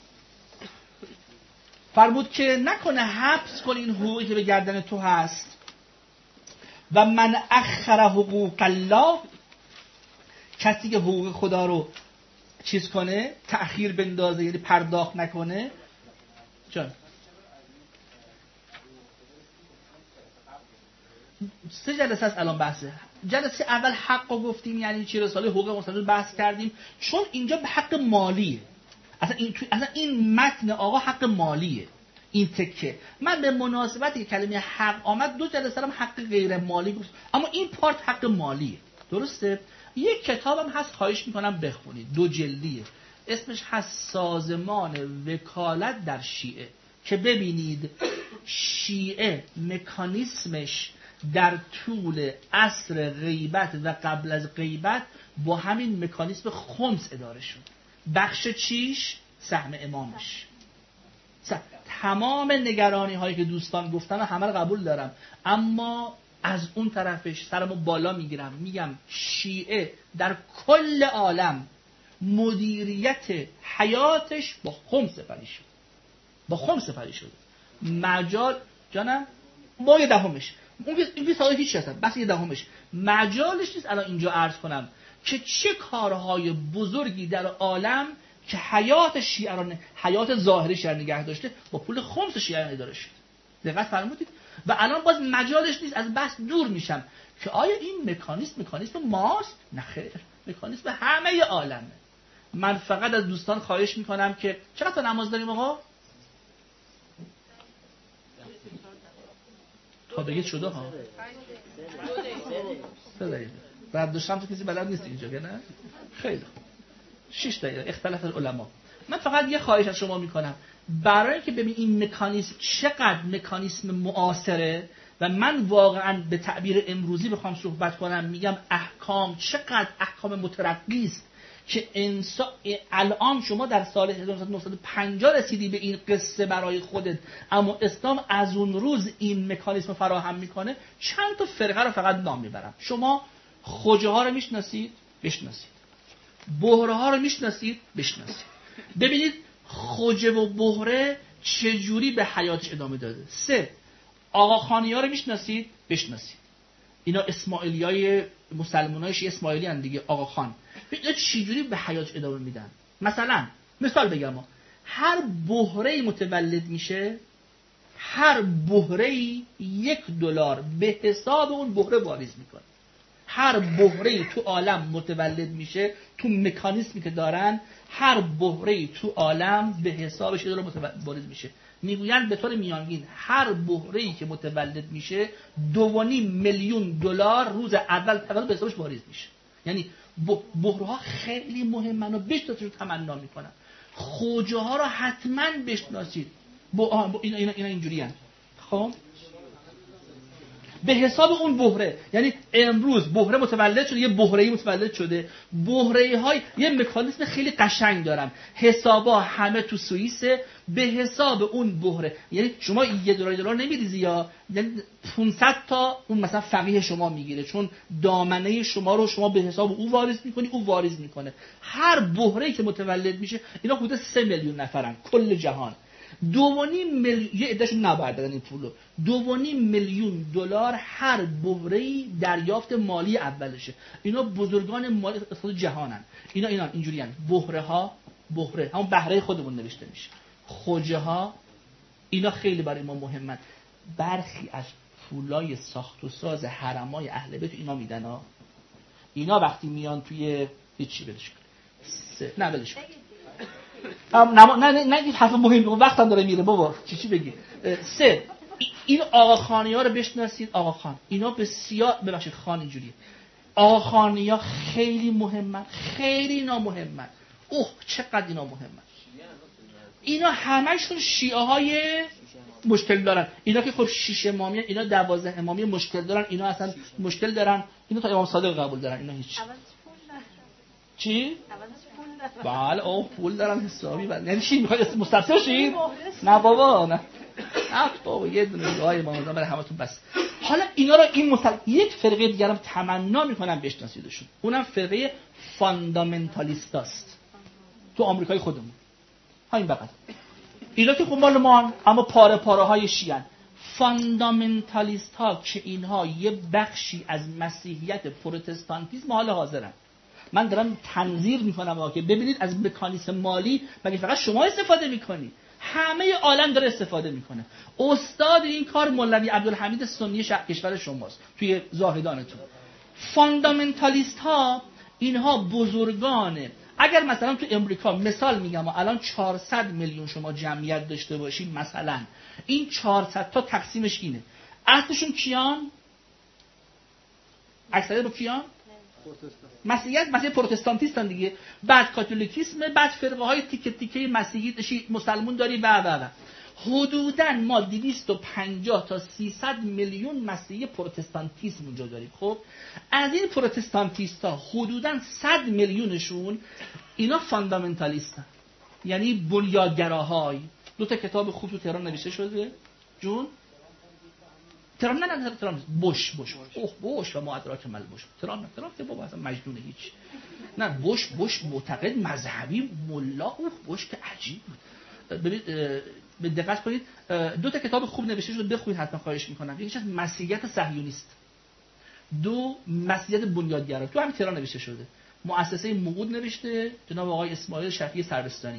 فرمود که نکنه حبس کن این حقوقی که به گردن تو هست. و من اخر حقوق الله، کسی که حقوق خدا رو چیز کنه، تأخیر بندازه، یعنی پرداخت نکنه. جان 3 جلسه است الان بحثه. جلسه اول حق رو گفتیم یعنی چی، رساله حقوق مستقیم بحث کردیم، چون اینجا به حق مالیه. اصلا این متن آقا حق مالیه. این تکه من به مناسبتی که کلمه حق آمد 2 جلسه هم حق غیر مالی گفت، اما این پارت حق مالیه. درسته؟ یک کتابم هست خواهش میکنم بخونید، 2 جلدیه، اسمش هست سازمان وکالت در شیعه، که ببینید شیعه مکانیسمش در طول عصر غیبت و قبل از غیبت با همین مکانیسم خمس اداره شد. بخش چیش؟ سهم امامش. تمام نگرانی هایی که دوستان گفتن همه رو قبول دارم، اما از اون طرفش سرمو بالا میگیرم، میگم شیعه در کل عالم مدیریت حیاتش با خمس سپری شد. مجال جانم با 1/10 این ساده هیچ هستن، بس 1/10 مجالش نیست الان اینجا عرض کنم که چه کارهای بزرگی در عالم که حیات شیعه را، حیات ظاهری شیعه نگه داشته، با پول خمس شیعه اداره شد. دقت فرمودید؟ و الان باز مجالش نیست، از بحث دور میشم که آیا این مکانیسم ماست؟ نه خیر، مکانیسم همه عالمه. من فقط از دوستان خواهش میکنم که چقدر نماز داریم آقا؟ تا بگید شده ها؟ 3 دقیقه. بعد دوشم تو کسی بلد نیست اینجا که نه؟ خیلی 6 دقیقه اختلاف العلماء. من فقط یه خواهش از شما میکنم، برای که ببین این مکانیسم چقدر مکانیسم معاصره و من واقعا به تعبیر امروزی بخوام صحبت کنم میگم احکام چقدر احکام مترقی است که الان شما در سال 1950 رسیدی به این قصه برای خودت، اما اسلام از اون روز این مکانیسم فراهم میکنه. چند تا فرقه رو فقط نام میبرم. شما خوجه ها رو میشناسید؟ بحره ها رو میشناسید؟ بشناسید. ببینید خوجه و بحره چجوری به حیاتش ادامه داده. 3 آقاخانی ها رو میشناسید؟ بشناسید. اینا اسماعیلیای مسلمانای شیعه اسماعیلی ان دیگه. آقاخان اینا چجوری به حیاتش ادامه میدن؟ مثلا مثال بگم، هر بحره متولد میشه، هر بحره‌ای $1 به حساب اون بحره واریز میکنه. هر بحره‌ای تو عالم متولد میشه، تو مکانیزمی که دارن، هر بحره‌ای تو عالم به حسابش $1 واریز میشه. میگویند به طور میانگین هر بحره‌ای که متولد میشه $2.5 میلیون روز اول به حسابش واریز میشه. یعنی بحره‌ها خیلی مهمن و بشناسید رو تمنا میکنن. خوجه ها رو حتما بشناسید. اینا اینجوری هست. خب به حساب اون بحره، یعنی امروز بحره متولد شده، یه بحره‌ای متولد شده. بحره‌های یه مکانیزم خیلی قشنگ دارن، حسابا همه تو سوئیسه، به حساب اون بحره. یعنی شما $1 نمیریزی، یا یعنی 500 تا اون مثلا فقیه شما میگیره، چون دامنه شما رو شما به حساب او واریز میکنی، او واریز میکنه. هر بحره‌ای که متولد میشه، اینا حدود 3 میلیون نفرن کل جهان. 2.5 میلیون، یه عدهشون نباید بدن این پولو. $2.5 میلیون هر بحره‌ای دریافت مالی اولشه. اینا بزرگان مالی اقتصاد جهانن. اینا اینجوری هستن. بحره همون بهره خودمون نوشته میشه. خوجه ها اینا خیلی برای ما مهمن. برخی از پولای ساخت و ساز حرمای اهل بیت اینا میدن ها. اینا وقتی میان توی هیچی بدش کن. نه بدش کن. نه حرف مهمه، وقتم داره میره بابا. چی بگی؟ 3 این آقاخانی ها رو بشناسید. آقاخان اینا بسیار ببخشید خان اینجوریه. آقاخانی ها خیلی مهمن، خیلی اینا مهمن. چقدر اینا مهمن. اینا همشون شیعه های مشکل دارن. اینا که خب 6 امامی، اینا 12 امامی مشکل دارن. اینا اصلا مشکل دارن. اینا تا امام صادق قبول دارن. اینا هیچ. چی؟ بله پول دارن حسابی. یعنی چی میخواید مستفسر شید؟ نه بابا، نه بابا، یه دونه دعای امام رضا برای همتون بس. حالا اینا رو یک فرقه دیگه هم تمنا میکنم بشناسیدشون. اونم فرقه فاندامنتالیستاست تو آمریکای خودمون. همین بغل. اینا که خب مال ما، اما پاره های شیعن. فاندامنتالیست ها که اینها یه بخشی از مسیحیت پروتستانتیسم حال حاضرن. من دارم تنظیر میکنم که ببینید از مکانیزم مالی مگه فقط شما استفاده میکنی؟ همه عالم داره استفاده میکنه. استاد این کار مولوی عبدالحمید سنی کشور شماست توی زاهدانتون. فاندامنتالیست ها اینها بزرگانه. اگر مثلا تو امریکا مثال میگم الان 400 میلیون شما جمعیت داشته باشید، مثلا این 400 تا تقسیمش اینه. اصلشون کیان؟ اکثریت با کیان؟ مسیحیت پروتستانتیستن دیگه. بعد کاتولیکیسم، بعد فرقه های تیکه تیکه مسیحی مسلمون داری و حدوداً ما 250 تا 300 میلیون مسیحی پروتستانتیسم اونجا داریم. خب از این پروتستانتیستا حدوداً 100 میلیونشون اینا فاندامنتالیستن، یعنی بنیادگراهای. 2 تا کتاب خوب تو تهران نوشته شده. جون تهران تهران بوش و ما ادراک مل بوش. تهران که بابا اصلا مجنونه هیچ. نه بوش معتقد مذهبی ملا. بوش که عجیب بود. ببینید به دقت کنید 2 تا کتاب خوب نوشته شده، بخونید حتما، خواهش میکنم. یکیش از مسیحیت صهیونیست، 2 مسیحیت بنیادگرا. تو هم تهران نوشته شده. مؤسسه موعود نوشته جناب آقای اسماعیل شفیعی سربستانی.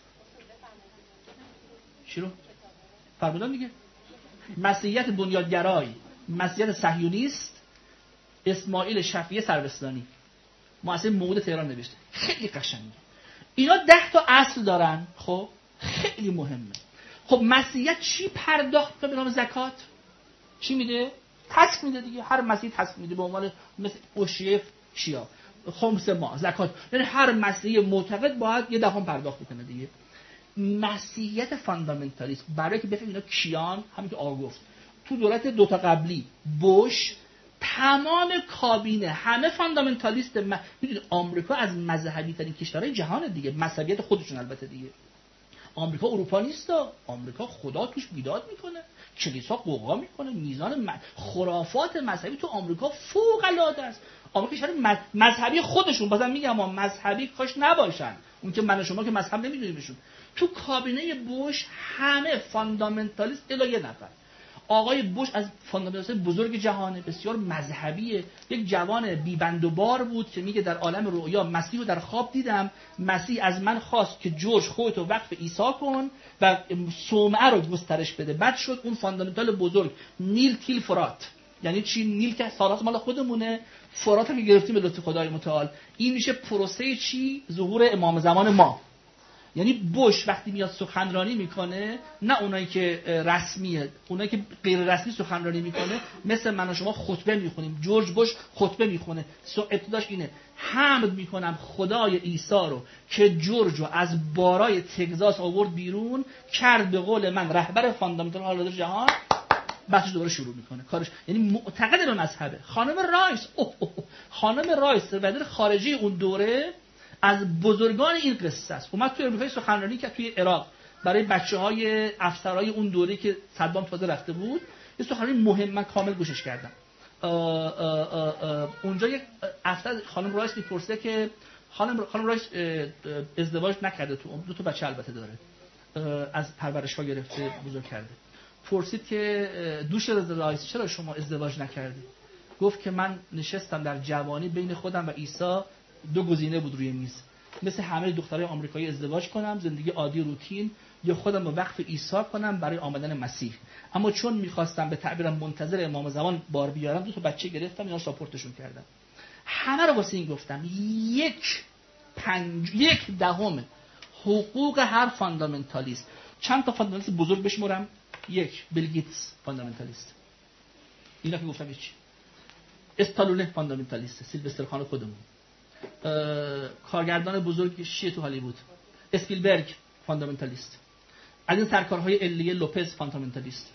چی رو فرمودن دیگه؟ مسیحیت بنیادگرای، مسیحیت صهیونیست، اسماعیل شفیعی سربستانی، مؤسسه موعود تهران نوشته. خیلی قشنگه. اینا 10 تا اصل دارن. خب خیلی مهمه. خب مسیحیت چی پرداخت به نام زکات؟ چی میده؟ تسک میده دیگه. هر مسیحی تسک میده به عنوان مثل اوشیف شیا، خمس ما، زکات. یعنی هر مسیحی معتقد باید 10 پرداخت بکنه دیگه. مسیحیت فاندامنتالیسم برای که بفهمید اینا کیان، همین که آقا گفت تو دولت 2 تا قبلی بوش، تمام کابینه همه فاندامنتالیست. میدونید آمریکا از مذهبی ترین کشورهای جهان دیگه، مذهبیت خودشون البته دیگه. آمریکا اروپا نیست. آمریکا خدا توش بیداد میکنه، کلیسا قوقا میکنه، میزان خرافات مذهبی تو آمریکا فوق العاده است. آمریکا کشور مذهبی خودشون، بازم میگم ما مذهبی کاش نباشن، اون که من و شما که مذهب نمیدونیمشون. تو کابینه بوش همه فاندامنتالیست الا یه نفر. آقای بوش از فاندامنتالیست بزرگ جهانه، بسیار مذهبیه، یک جوان بی‌بند و بار بود که میگه در عالم رؤیا مسیح رو در خواب دیدم، مسیح از من خواست که جورج خودتو وقف عیسی کن و صومعه رو گسترش بده. بعد شد اون فاندامنتال بزرگ نیل تیل فرات. یعنی چی؟ نیل که سالاس مال خودمونه، فرات هم گرفتیم به لطف خدای متعال. این میشه پروسه چی؟ ظهور امام زمان ما. یعنی بوش وقتی میاد سخنرانی میکنه، نه اونایی که رسمیه، اونایی که غیر رسمی سخنرانی میکنه، مثل من و شما خطبه میخونیم. جورج بوش خطبه میخونه، ابتداش اینه: حمد میکنم خدای عیسی رو که جورج رو از بارای تگزاس آورد بیرون، کرد به قول من رهبر فاندامنتال حال جهان. بحثش دوباره شروع میکنه کارش، یعنی معتقد به مذهبه. خانم رایس، خانم رایس وزیر خارجه اون دوره، از بزرگان این قصه است. اومد توی امریکای سخنرانی که توی عراق برای بچه‌های افسرهای اون دوره که صدام تازه رفته بود، یه سخنرانی مهم، من کامل گوشش کردم. اونجا یک افسر خانم رایس میپرسه که خانم رایس ازدواج نکرده، تو دو تا بچه البته داره، از پرورشگاه گرفته بزرگ کرده. پرسید که دوش رایس چرا شما ازدواج نکردی؟ گفت که من نشستم در جوانی بین خودم و عیسی، دو گزینه بود روی میز، مثل همه دخترای آمریکایی ازدواج کنم، زندگی عادی روتین، یا خودم رو وقف عیسی کنم برای آمدن مسیح. اما چون میخواستم به تعبیرم منتظر امام زمان بار بیارم، دو تا بچه گرفتم، اینا ساپورتشون کردم. همه رو واسه این گفتم 1/10 حقوق هر فاندامنتالیست. چند تا فاندامنتالیست بزرگ بشمرم؟ 1 بیل گیتس فاندامنتالیست، اینا که گفتم هیچ. استالونه فاندامنتالیست، سیلوستر خان خودمون، کارگردان بزرگ شیعه تو هالیوود، اسپیلبرگ فاندامنتالیست، از این سرکارهای علیه لوپز فاندامنتالیست،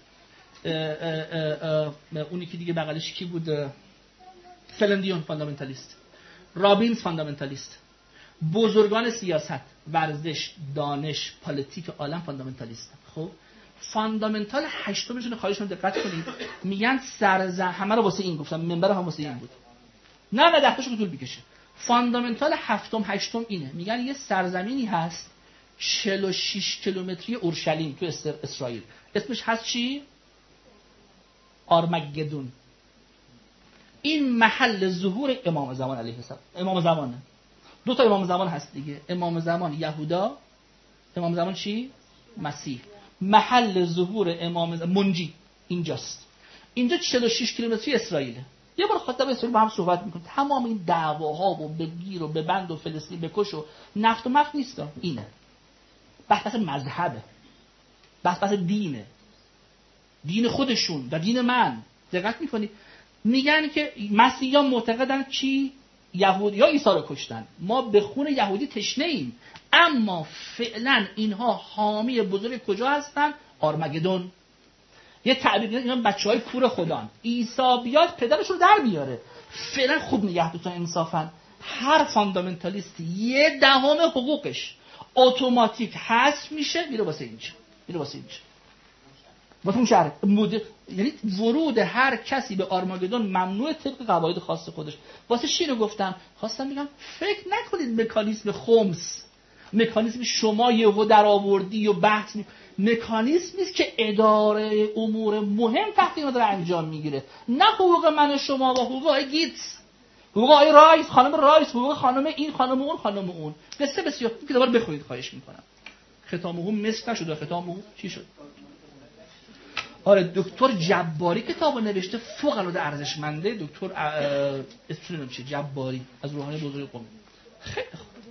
اونی که دیگه بغلش کی بود، سلندیون فاندامنتالیست، رابینز فاندامنتالیست. بزرگان سیاست، ورزش، دانش، پالیتیک عالم فاندامنتالیست. خب فاندامنتال هشتمشون خواهشون دقت کنید، میگن همه رو واسه این گفتم، منبر هم واسه این بود، نه 10 تاشو طول میکشه. فاندامنتال هفتم هشتم اینه، میگن یه سرزمینی هست 46 کیلومتری اورشلیم تو اسرائیل، اسمش هست چی؟ آرمگدون. این محل ظهور امام زمان علیه السلام. امام زمانه، دو تا امام زمان هست دیگه، امام زمان یهودا، امام زمان چی؟ مسیح. محل ظهور امام منجی اینجاست. اینجا 46 کیلومتری اسرائیله. یه بار خاطب اسرائیل با هم صحبت میکنه، تمام این دعواها و بگیر و ببند و فلسطین بکش و نفت و مفت نیست، اینه بحث مذهبه، بحث دینه، دین خودشون و دین من. دقت میکنی؟ میگن که مسیحیان معتقدن چی؟ یهودی‌ها عیسی رو کشتن، ما به خون یهودی تشنه ایم، اما فعلا اینها حامی بزرگ کجا هستن؟ آرمگدون. یه تعبیر اینا بچهای کور خدان، عیسی بیاد پدرشون در میاره. فعلا خوب نگه داشتن انصافا. هر فاندامنتالیست 1/10 حقوقش اتوماتیک حذف میشه، میره واسه اینجا، میره واسه اینجا، واسه اون شهر. یعنی ورود هر کسی به آرمگدون ممنوع طبق قواعد خاص خودش. واسه چی رو گفتم؟ خواستم بگم فکر نکنید مکانیزم خمس، مکانیزم شما یهو در آوردی و بحث مکانیزمی است که اداره امور مهم تحت اینا داره انجام میگیره، نه حقوق من و شما و حقوق آقای گیتس، حقوق آقای رایس، خانم رایس، حقوق خانم این، خانم اون، خانم اون. قصه بسیار که دوباره بخونید خواهش میکنم. ختامه مس نشد، ختامه چی شد؟ آره دکتر جباری کتابو نوشته، فوق العاده ارزشمنده. دکتر اسمش چیه؟ جباری، از روحانی بزرگ قم. خیلی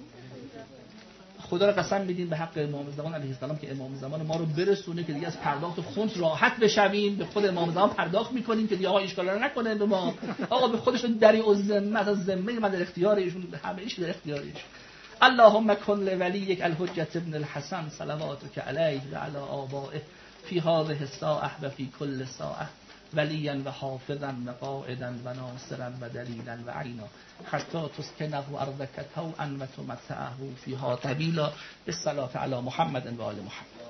خدا را قسم میدیم به حق امام زمان علیه السلام که امام زمان ما رو برسونه که دیگه از پرداخت خمس راحت بشویم. به خود امام زمان پرداخت میکنیم که دیگه آقا اشکال نکنه به ما، آقا به خودشون دری و ذمه، از ذمه من در اختیار ایشون، همه ایش در اختیار ایشون. اللهم کن لولیک الحجة ابن الحسن صلواتک علیه و علی آبائه فی هذه الساعه و فی کل ساعه ولیا و حافظا و قائدا و ناصرا و دلیلا و عینا حتی تسکنه ارضک طوعا و تمتعه فیها طویلا بالصلاة علی محمد و آل محمد.